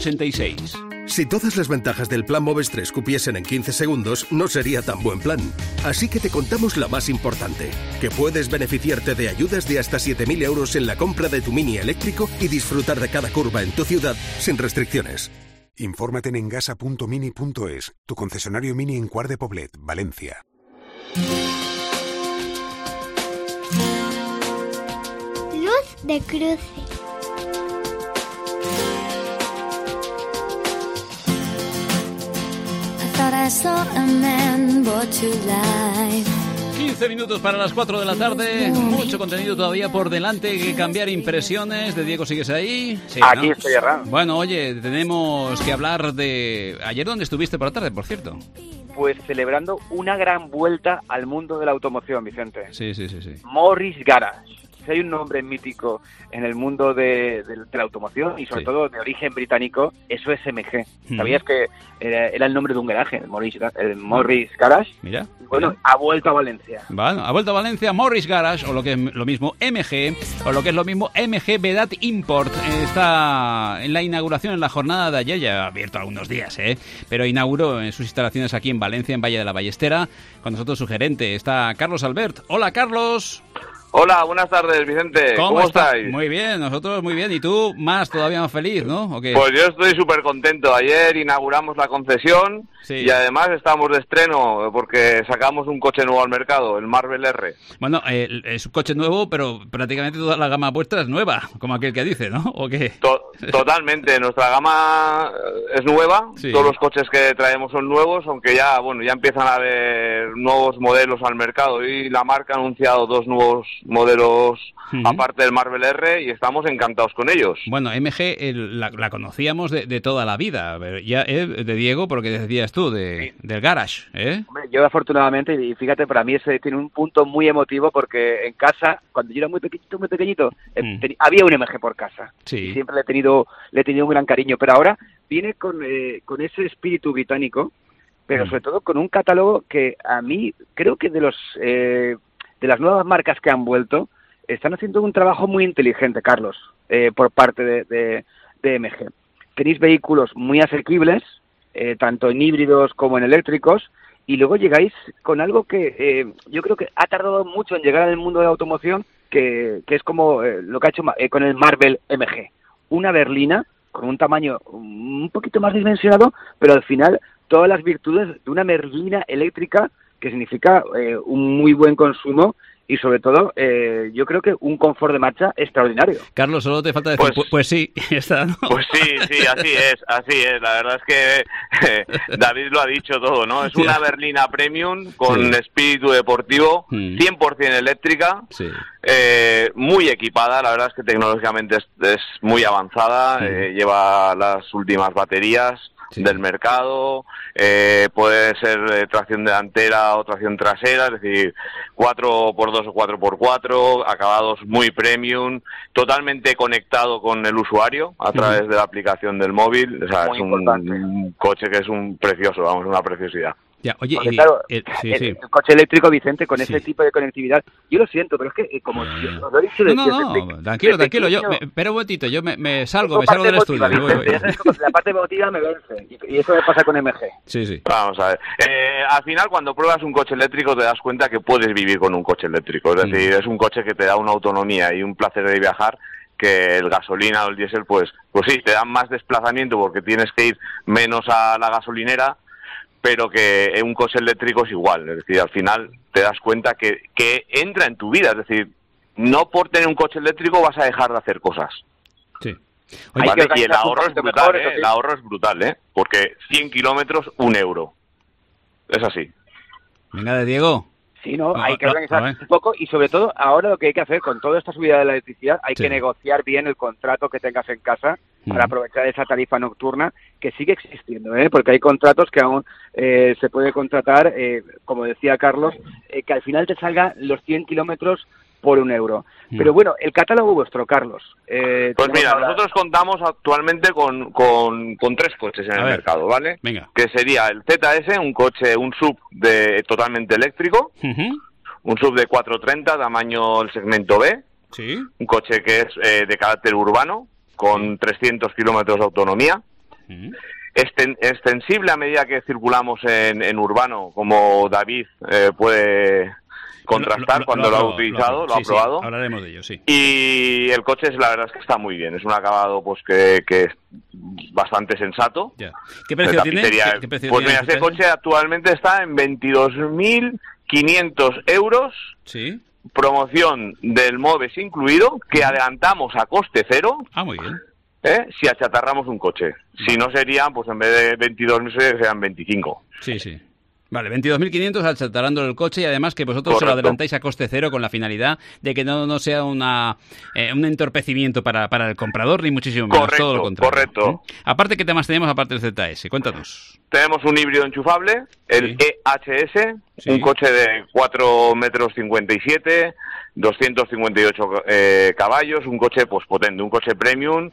186. Si todas las ventajas del plan Moves 3 cupiesen en 15 segundos, no sería tan buen plan. Así que te contamos la más importante, que puedes beneficiarte de ayudas de hasta 7.000 euros en la compra de tu Mini eléctrico y disfrutar de cada curva en tu ciudad sin restricciones. Infórmate en engasa.mini.es, tu concesionario Mini en Quart de Poblet, Valencia. Luz de cruce. 15 minutos para las 4 de la tarde. Mucho contenido todavía por delante que cambiar impresiones. De Diego, ¿sigues ahí? Sí, aquí, ¿no? Estoy errado. Bueno, oye, tenemos que hablar de... ¿Ayer dónde estuviste por la tarde, por cierto? Pues celebrando una gran vuelta al mundo de la automoción, Vicente. Sí. Morris Garage. Si hay un nombre mítico en el mundo de la automoción y sobre todo de origen británico, eso es MG. ¿Sabías que era el nombre de un garaje, el Morris Garage? Mira. Bueno, ha vuelto a Valencia. Bueno, ha vuelto a Valencia Morris Garage, o lo que es lo mismo MG, o lo que es lo mismo MG Vedat Import. Está en la inauguración, en la jornada de ayer, ya ha abierto algunos días, pero inauguró en sus instalaciones aquí en Valencia, en Valle de la Ballestera. Con nosotros su gerente está Carlos Albert. Hola, Carlos. Hola, buenas tardes, Vicente. ¿Cómo estáis? Muy bien, nosotros muy bien. ¿Y tú todavía más feliz, no? ¿O qué? Pues yo estoy súper contento. Ayer inauguramos la concesión y además estamos de estreno porque sacamos un coche nuevo al mercado, el Marvel R. Bueno, es un coche nuevo, pero prácticamente toda la gama vuestra es nueva, como aquel que dice, ¿no? ¿O qué? Totalmente. Nuestra gama es nueva. Todos los coches que traemos son nuevos, aunque ya empiezan a haber nuevos modelos al mercado y la marca ha anunciado 2 nuevos modelos aparte del Marvel R y estamos encantados con ellos. Bueno, MG la conocíamos de toda la vida, ya de Diego, porque decías tú, del garage, Hombre, yo afortunadamente, y fíjate, para mí ese tiene un punto muy emotivo porque en casa, cuando yo era muy pequeñito, había un MG por casa. Y siempre le he tenido un gran cariño, pero ahora viene con ese espíritu británico, pero sobre todo con un catálogo que a mí creo que de las nuevas marcas que han vuelto, están haciendo un trabajo muy inteligente, Carlos, por parte de MG. Tenéis vehículos muy asequibles, tanto en híbridos como en eléctricos, y luego llegáis con algo que yo creo que ha tardado mucho en llegar al mundo de la automoción, que es como lo que ha hecho con el Marvel MG. Una berlina con un tamaño un poquito más dimensionado, pero al final todas las virtudes de una berlina eléctrica, que significa un muy buen consumo y sobre todo yo creo que un confort de marcha extraordinario. Carlos, solo te falta decir, pues sí, está, ¿no? Pues sí, así es. La verdad es que David lo ha dicho todo, ¿no? Es una berlina premium con espíritu deportivo, 100% eléctrica, muy equipada. La verdad es que tecnológicamente es muy avanzada, lleva las últimas baterías del mercado, puede ser tracción delantera o tracción trasera, es decir, 4x2 o 4x4, acabados muy premium, totalmente conectado con el usuario a través de la aplicación del móvil. O sea, es un coche que es un precioso, una preciosidad. Ya, oye, claro, el coche eléctrico, Vicente, con ese tipo de conectividad, yo lo siento, pero es que como os lo he dicho... Tranquilo, espera un momentito, yo me salgo del estudio. La parte emotiva me vence, y eso me pasa con MG. Sí. Vamos a ver, al final cuando pruebas un coche eléctrico te das cuenta que puedes vivir con un coche eléctrico, es decir, es un coche que te da una autonomía y un placer de viajar que el gasolina o el diésel, pues sí, te dan más desplazamiento porque tienes que ir menos a la gasolinera, pero que un coche eléctrico es igual, es decir, al final te das cuenta que entra en tu vida, es decir, no por tener un coche eléctrico vas a dejar de hacer cosas. Sí. Oye, ¿vale? Y el ahorro es brutal, el ahorro es brutal, porque 100 kilómetros, €1. Es así. Venga, de Diego. Sí, hay que organizar un poco y sobre todo ahora lo que hay que hacer con toda esta subida de la electricidad, hay que negociar bien el contrato que tengas en casa para aprovechar esa tarifa nocturna que sigue existiendo, porque hay contratos que aún se puede contratar, como decía Carlos, que al final te salga los 100 kilómetros por €1. Pero bueno, el catálogo vuestro, Carlos. Pues mira, nosotros contamos actualmente con 3 coches en el mercado, ¿vale? Venga. Que sería el ZS, un SUV totalmente eléctrico, un SUV de 430, tamaño el segmento B, un coche que es de carácter urbano, con 300 kilómetros de autonomía, extensible a medida que circulamos en urbano, como David puede contrastar cuando lo ha utilizado, lo ha probado. Sí, hablaremos de ello, sí. Y el coche, la verdad es que está muy bien, es un acabado pues que es bastante sensato. Ya. ¿Qué precio tiene? Pues mira, este coche actualmente está en 22.500 €. Sí. Promoción del MOVES incluido, que adelantamos a coste cero. Ah, muy bien. Si achatarramos un coche. Si no serían, pues en vez de 22.000 serían 25. Sí. Vale, 22.500 achatarando el coche y además que vosotros se lo adelantáis a coste cero con la finalidad de que no sea un entorpecimiento para el comprador, ni muchísimo menos, todo lo contrario. Correcto. Aparte, ¿qué temas tenemos aparte del ZS? Cuéntanos. Tenemos un híbrido enchufable, el EHS, un coche de 4,57 m, 258 caballos, un coche pues potente, un coche premium,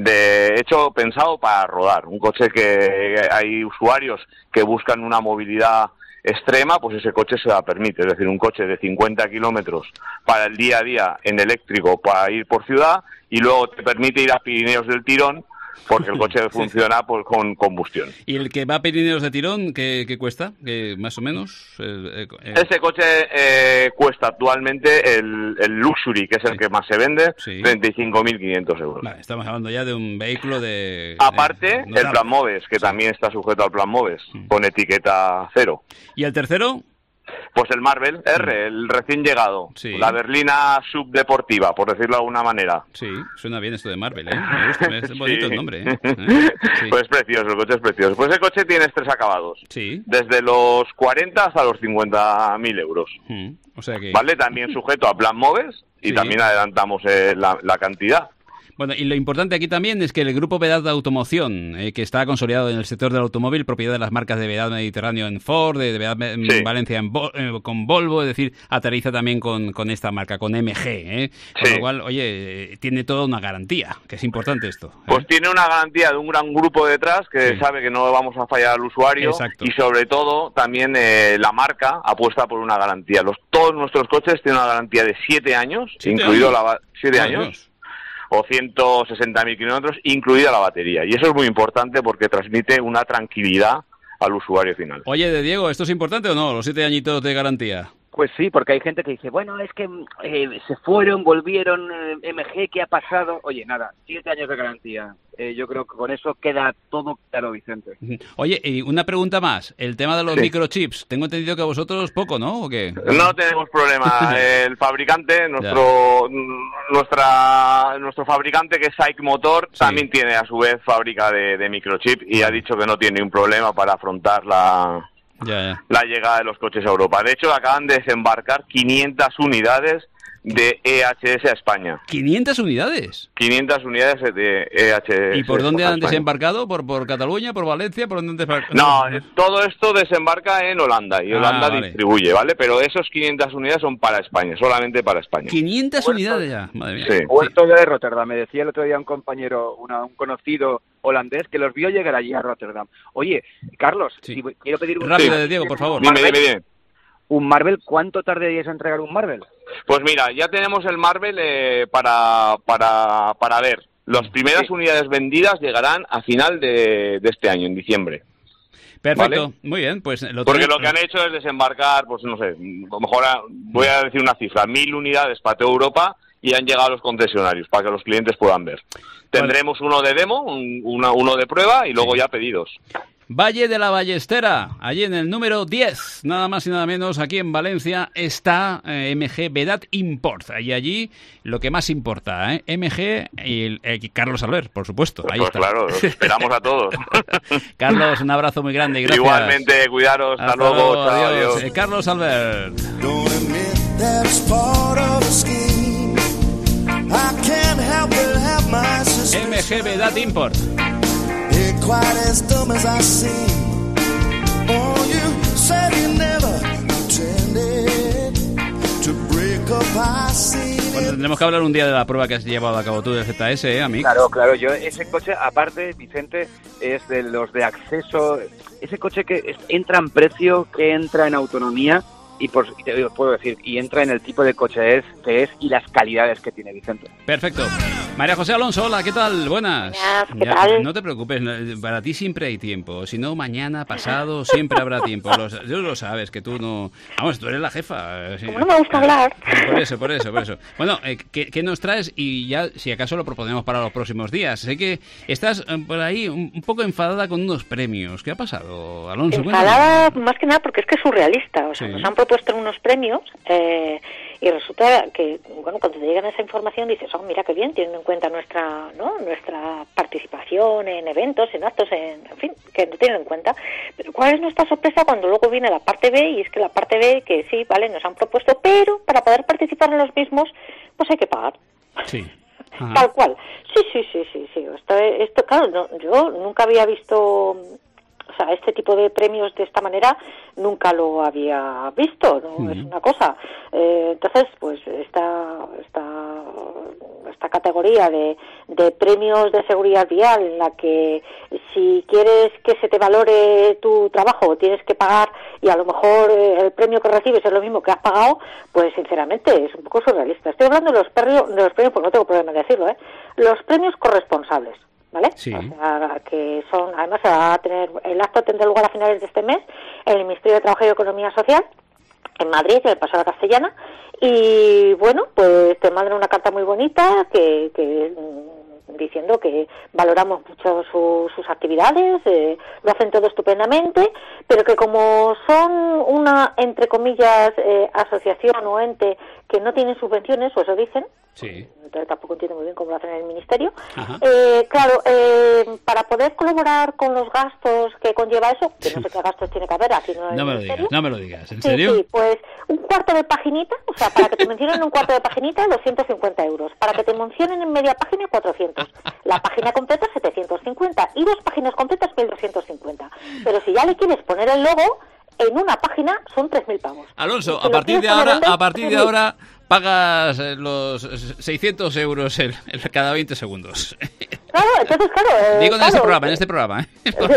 pensado para rodar, un coche que hay usuarios que buscan una movilidad extrema, pues ese coche se la permite, es decir, un coche de 50 kilómetros para el día a día en eléctrico para ir por ciudad y luego te permite ir a Pirineos del tirón porque el coche funciona pues, con combustión. ¿Y el que va a Pirineos de tirón, qué cuesta? ¿Más o menos? Ese coche cuesta actualmente el Luxury, que es el que más se vende, 35.500 euros. Vale, estamos hablando ya de un vehículo de... Aparte, el Plan Moves, que también está sujeto al Plan Moves, con etiqueta 0. ¿Y el tercero? Pues el Marvel R, el recién llegado, la berlina subdeportiva, por decirlo de alguna manera. Sí, suena bien esto de Marvel, ¿eh? Me gusta, es bonito el nombre, ¿eh? Pues es precioso, el coche es precioso. Pues el coche tiene 3 acabados, desde los 40 hasta los 50.000 euros. O sea que... Vale, también sujeto a Plan Moves y también adelantamos la cantidad. Bueno, y lo importante aquí también es que el grupo Vedad de Automoción, que está consolidado en el sector del automóvil, propiedad de las marcas de Vedad Mediterráneo en Ford, de Vedad Valencia con Volvo, es decir, aterriza también con esta marca, con MG, Con lo cual, oye, tiene toda una garantía, que es importante esto. Pues tiene una garantía de un gran grupo detrás que sabe que no vamos a fallar al usuario. Exacto. Y sobre todo también la marca apuesta por una garantía. Todos nuestros coches tienen una garantía de 7 años, incluido 7 años. O 160.000 kilómetros, incluida la batería. Y eso es muy importante porque transmite una tranquilidad al usuario final. Oye, de Diego, ¿esto es importante o no? Los 7 añitos de garantía. Pues sí, porque hay gente que dice, bueno, es que se fueron, volvieron, MG, ¿qué ha pasado? Oye, nada, 7 años de garantía. Yo creo que con eso queda todo claro, Vicente. Oye, y una pregunta más. El tema de los microchips. Tengo entendido que vosotros poco, ¿no? ¿O qué? No tenemos problema. El fabricante, nuestro fabricante, que es SAIC Motor, también tiene a su vez fábrica de microchip y ha dicho que no tiene un problema para afrontar la llegada de los coches a Europa. De hecho, acaban de desembarcar 500 unidades de EHS a España. ¿500 unidades? 500 unidades de EHS. ¿Y por dónde han desembarcado? ¿Por Cataluña? ¿Por Valencia? ¿Por dónde han desembarcado? No, todo esto desembarca en Holanda y Holanda distribuye, ¿vale? Pero esos 500 unidades son para España, solamente para España. 500 unidades ya, madre mía. Sí. Puerto de Rotterdam, me decía el otro día un compañero, un conocido holandés, que los vio llegar allí a Rotterdam. Oye, Carlos, quiero pedir un... Rápido, Diego, por favor. Dime. ¿Un Marvel? ¿Cuánto tardaríais a entregar un Marvel? Pues mira, ya tenemos el Marvel para ver. Las primeras unidades vendidas llegarán a final de este año, en diciembre. Perfecto, ¿vale? Muy bien, pues... Porque lo que han hecho es desembarcar, pues no sé, a lo mejor voy a decir una cifra, 1.000 unidades para toda Europa y han llegado a los concesionarios para que los clientes puedan ver. Tendremos uno de demo, uno de prueba y luego ya pedidos. Valle de la Ballestera, allí en el número 10, nada más y nada menos, aquí en Valencia, está MG Vedad Import. Y allí lo que más importa, MG y Carlos Albert, por supuesto. Ahí pues está. Claro, los esperamos a todos. Carlos, un abrazo muy grande y gracias. Igualmente, cuidaros, hasta luego. Chao, adiós. Carlos Albert. MG Vedad Import. Quite as dumb as I seem. Oh, you said you never pretended to break up our scene. Bueno, tendremos que hablar un día de la prueba que has llevado a cabo tú del ZS, amigo. Claro, yo ese coche, aparte, Vicente, es de los de acceso, ese coche que entra en precio, que entra en autonomía, y te puedo decir, y entra en el tipo de coche que es y las calidades que tiene, Vicente. Perfecto. María José Alonso, hola, ¿qué tal? Buenas. ¿Qué tal? No te preocupes, para ti siempre hay tiempo. Si no, mañana, pasado, siempre habrá tiempo. Yo lo sabes, que tú no... Vamos, tú eres la jefa. Como no me gusta hablar. Por eso. Bueno, ¿qué nos traes? Y ya, si acaso, lo proponemos para los próximos días. Sé que estás por ahí un poco enfadada con unos premios. ¿Qué ha pasado, Alonso? Enfadada, más que nada, porque es que es surrealista. O sea, nos han propuesto unos premios y resulta que, bueno, cuando te llegan esa información dices, oh, mira qué bien, tienen en cuenta nuestra participación en eventos, en actos, en fin, que no tienen en cuenta. Pero ¿cuál es nuestra sorpresa cuando luego viene la parte B? Y es que la parte B, que sí, vale, nos han propuesto, pero para poder participar en los mismos, pues hay que pagar. Sí. Ajá. Tal cual. Sí. Esto claro, no, yo nunca había visto, o sea, este tipo de premios de esta manera nunca lo había visto, ¿no? Uh-huh. Es una cosa. Entonces, pues esta categoría de premios de seguridad vial, en la que si quieres que se te valore tu trabajo tienes que pagar, y a lo mejor el premio que recibes es lo mismo que has pagado, pues sinceramente es un poco surrealista. Estoy hablando de los premios, porque no tengo problema en decirlo, los premios corresponsables, ¿vale? Sí. O sea, que son, además el acto tendrá lugar a finales de este mes en el Ministerio de Trabajo y Economía Social, en Madrid, en el Paseo de la Castellana, y bueno, pues te mandan una carta muy bonita que diciendo que valoramos mucho sus actividades, lo hacen todo estupendamente, pero que como son una, entre comillas, asociación o ente que no tienen subvenciones, o eso dicen, sí. Entonces tampoco entiendo muy bien cómo lo hacen en el Ministerio, claro, para poder colaborar con los gastos que conlleva eso, que no sé qué gastos tiene que haber aquí, no me lo digas, ¿en serio? Sí, pues un cuarto de paginita, o sea, para que te mencionen un cuarto de paginita, 250 euros, para que te mencionen en media página, 400, la página completa, 750, y 2 páginas completas, 1.250, pero si ya le quieres poner el logo, en una página son 3.000 pavos. Alonso, a partir de ahora pagas los 600 euros cada 20 segundos. Claro, entonces, claro... Digo en este programa.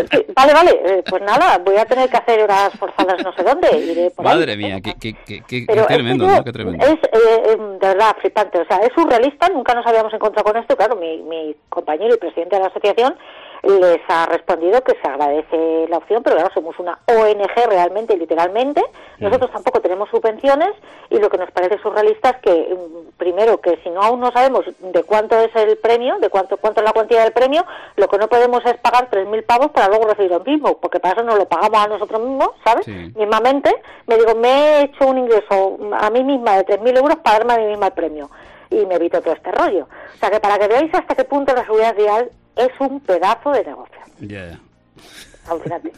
Vale, pues nada, voy a tener que hacer horas forzadas no sé dónde. Iré por Madre ahí, mía, qué tremendo, ¿no? Qué tremendo. Es de verdad flipante, o sea, es surrealista, nunca nos habíamos encontrado con esto. Claro, mi compañero y presidente de la asociación les ha respondido que se agradece la opción, pero claro, somos una ONG realmente, literalmente, nosotros tampoco tenemos subvenciones, y lo que nos parece surrealista es que, primero, que si no aún no sabemos de cuánto es el premio, de cuánto es la cuantía del premio, lo que no podemos es pagar 3.000 pavos para luego recibir lo mismo, porque para eso nos lo pagamos a nosotros mismos, ¿sabes? Sí. Mismamente, me he hecho un ingreso a mí misma de 3.000 euros para darme a mí misma el premio, y me evito todo este rollo. O sea, que para que veáis hasta qué punto la seguridad vial es un pedazo de negocio. Alucinante.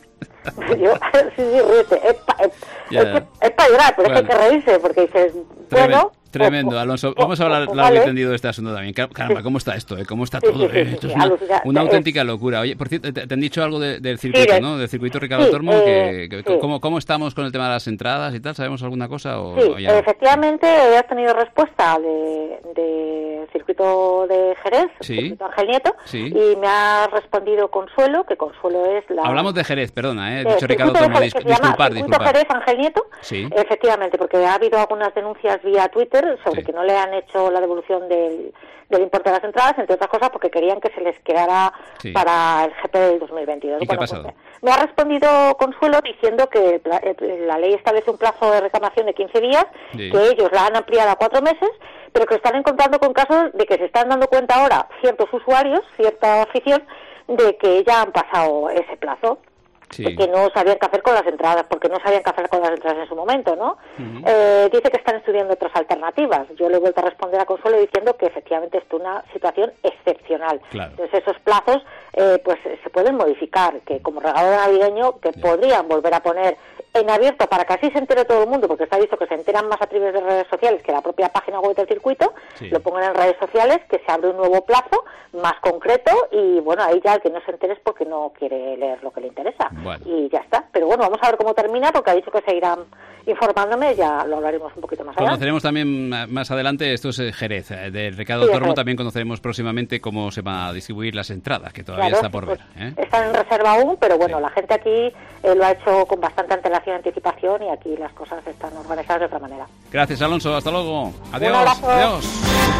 Es para llorar, pero es que hay que reírse, porque dices, bueno... Tremendo, Alonso. Vamos a hablar largo y tendido de este asunto también. Caramba, ¿cómo está esto? ¿Cómo está todo? Esto es una auténtica locura. Oye, por cierto, te han dicho algo del circuito, ¿no? Del circuito Ricardo Tormo. ¿Cómo estamos con el tema de las entradas y tal? ¿Sabemos alguna cosa? O ya efectivamente, has tenido respuesta de circuito de Jerez, circuito Ángel Nieto, y me ha respondido Consuelo, que Consuelo es la... Hablamos de Jerez, perdona, he dicho Ricardo Tormo, disculpar. Jerez, Ángel Nieto, efectivamente, porque ha habido algunas denuncias vía Twitter sobre que no le han hecho la devolución del importe de las entradas, entre otras cosas porque querían que se les quedara para el GP del 2022. ¿Y qué ha pasado? Pues, me ha respondido Consuelo diciendo que la ley establece un plazo de reclamación de 15 días, que ellos la han ampliado a 4 meses, pero que están encontrando con casos de que se están dando cuenta ahora ciertos usuarios, cierta afición, de que ya han pasado ese plazo. Y que no sabían qué hacer con las entradas, porque no sabían qué hacer con las entradas en su momento, ¿no? Dice que están estudiando otras alternativas. Yo le he vuelto a responder a Consuelo diciendo que efectivamente es una situación excepcional. Claro. Entonces esos plazos pues se pueden modificar, que como regalo navideño que podrían volver a poner en abierto para que así se entere todo el mundo, porque está visto que se enteran más a través de redes sociales que la propia página web del circuito, lo pongan en redes sociales, que se abre un nuevo plazo más concreto, y bueno, ahí ya el que no se entere es porque no quiere leer lo que le interesa. Bueno. Y ya está. Pero bueno, vamos a ver cómo termina, porque ha dicho que seguirán informándome, ya lo hablaremos un poquito más adelante. Conoceremos también más adelante, esto es Jerez, de Ricardo Tormo, también conoceremos próximamente cómo se van a distribuir las entradas, que todavía está por ver. Están en reserva aún, pero bueno, la gente aquí lo ha hecho con bastante anticipación, y aquí las cosas están organizadas de otra manera. Gracias, Alonso, hasta luego. Adiós. Un abrazo. Adiós.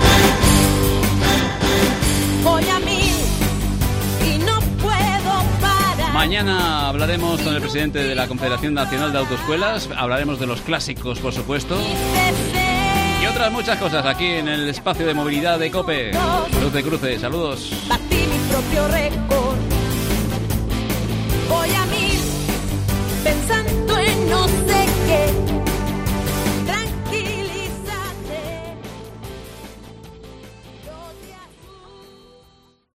Voy a mí y no puedo parar. Mañana hablaremos con el presidente de la Confederación Nacional de Autoescuelas, hablaremos de los clásicos, por supuesto, y otras muchas cosas aquí en el espacio de movilidad de COPE. Luz de Cruces, saludos. Batí mi propio récord. Voy a mí.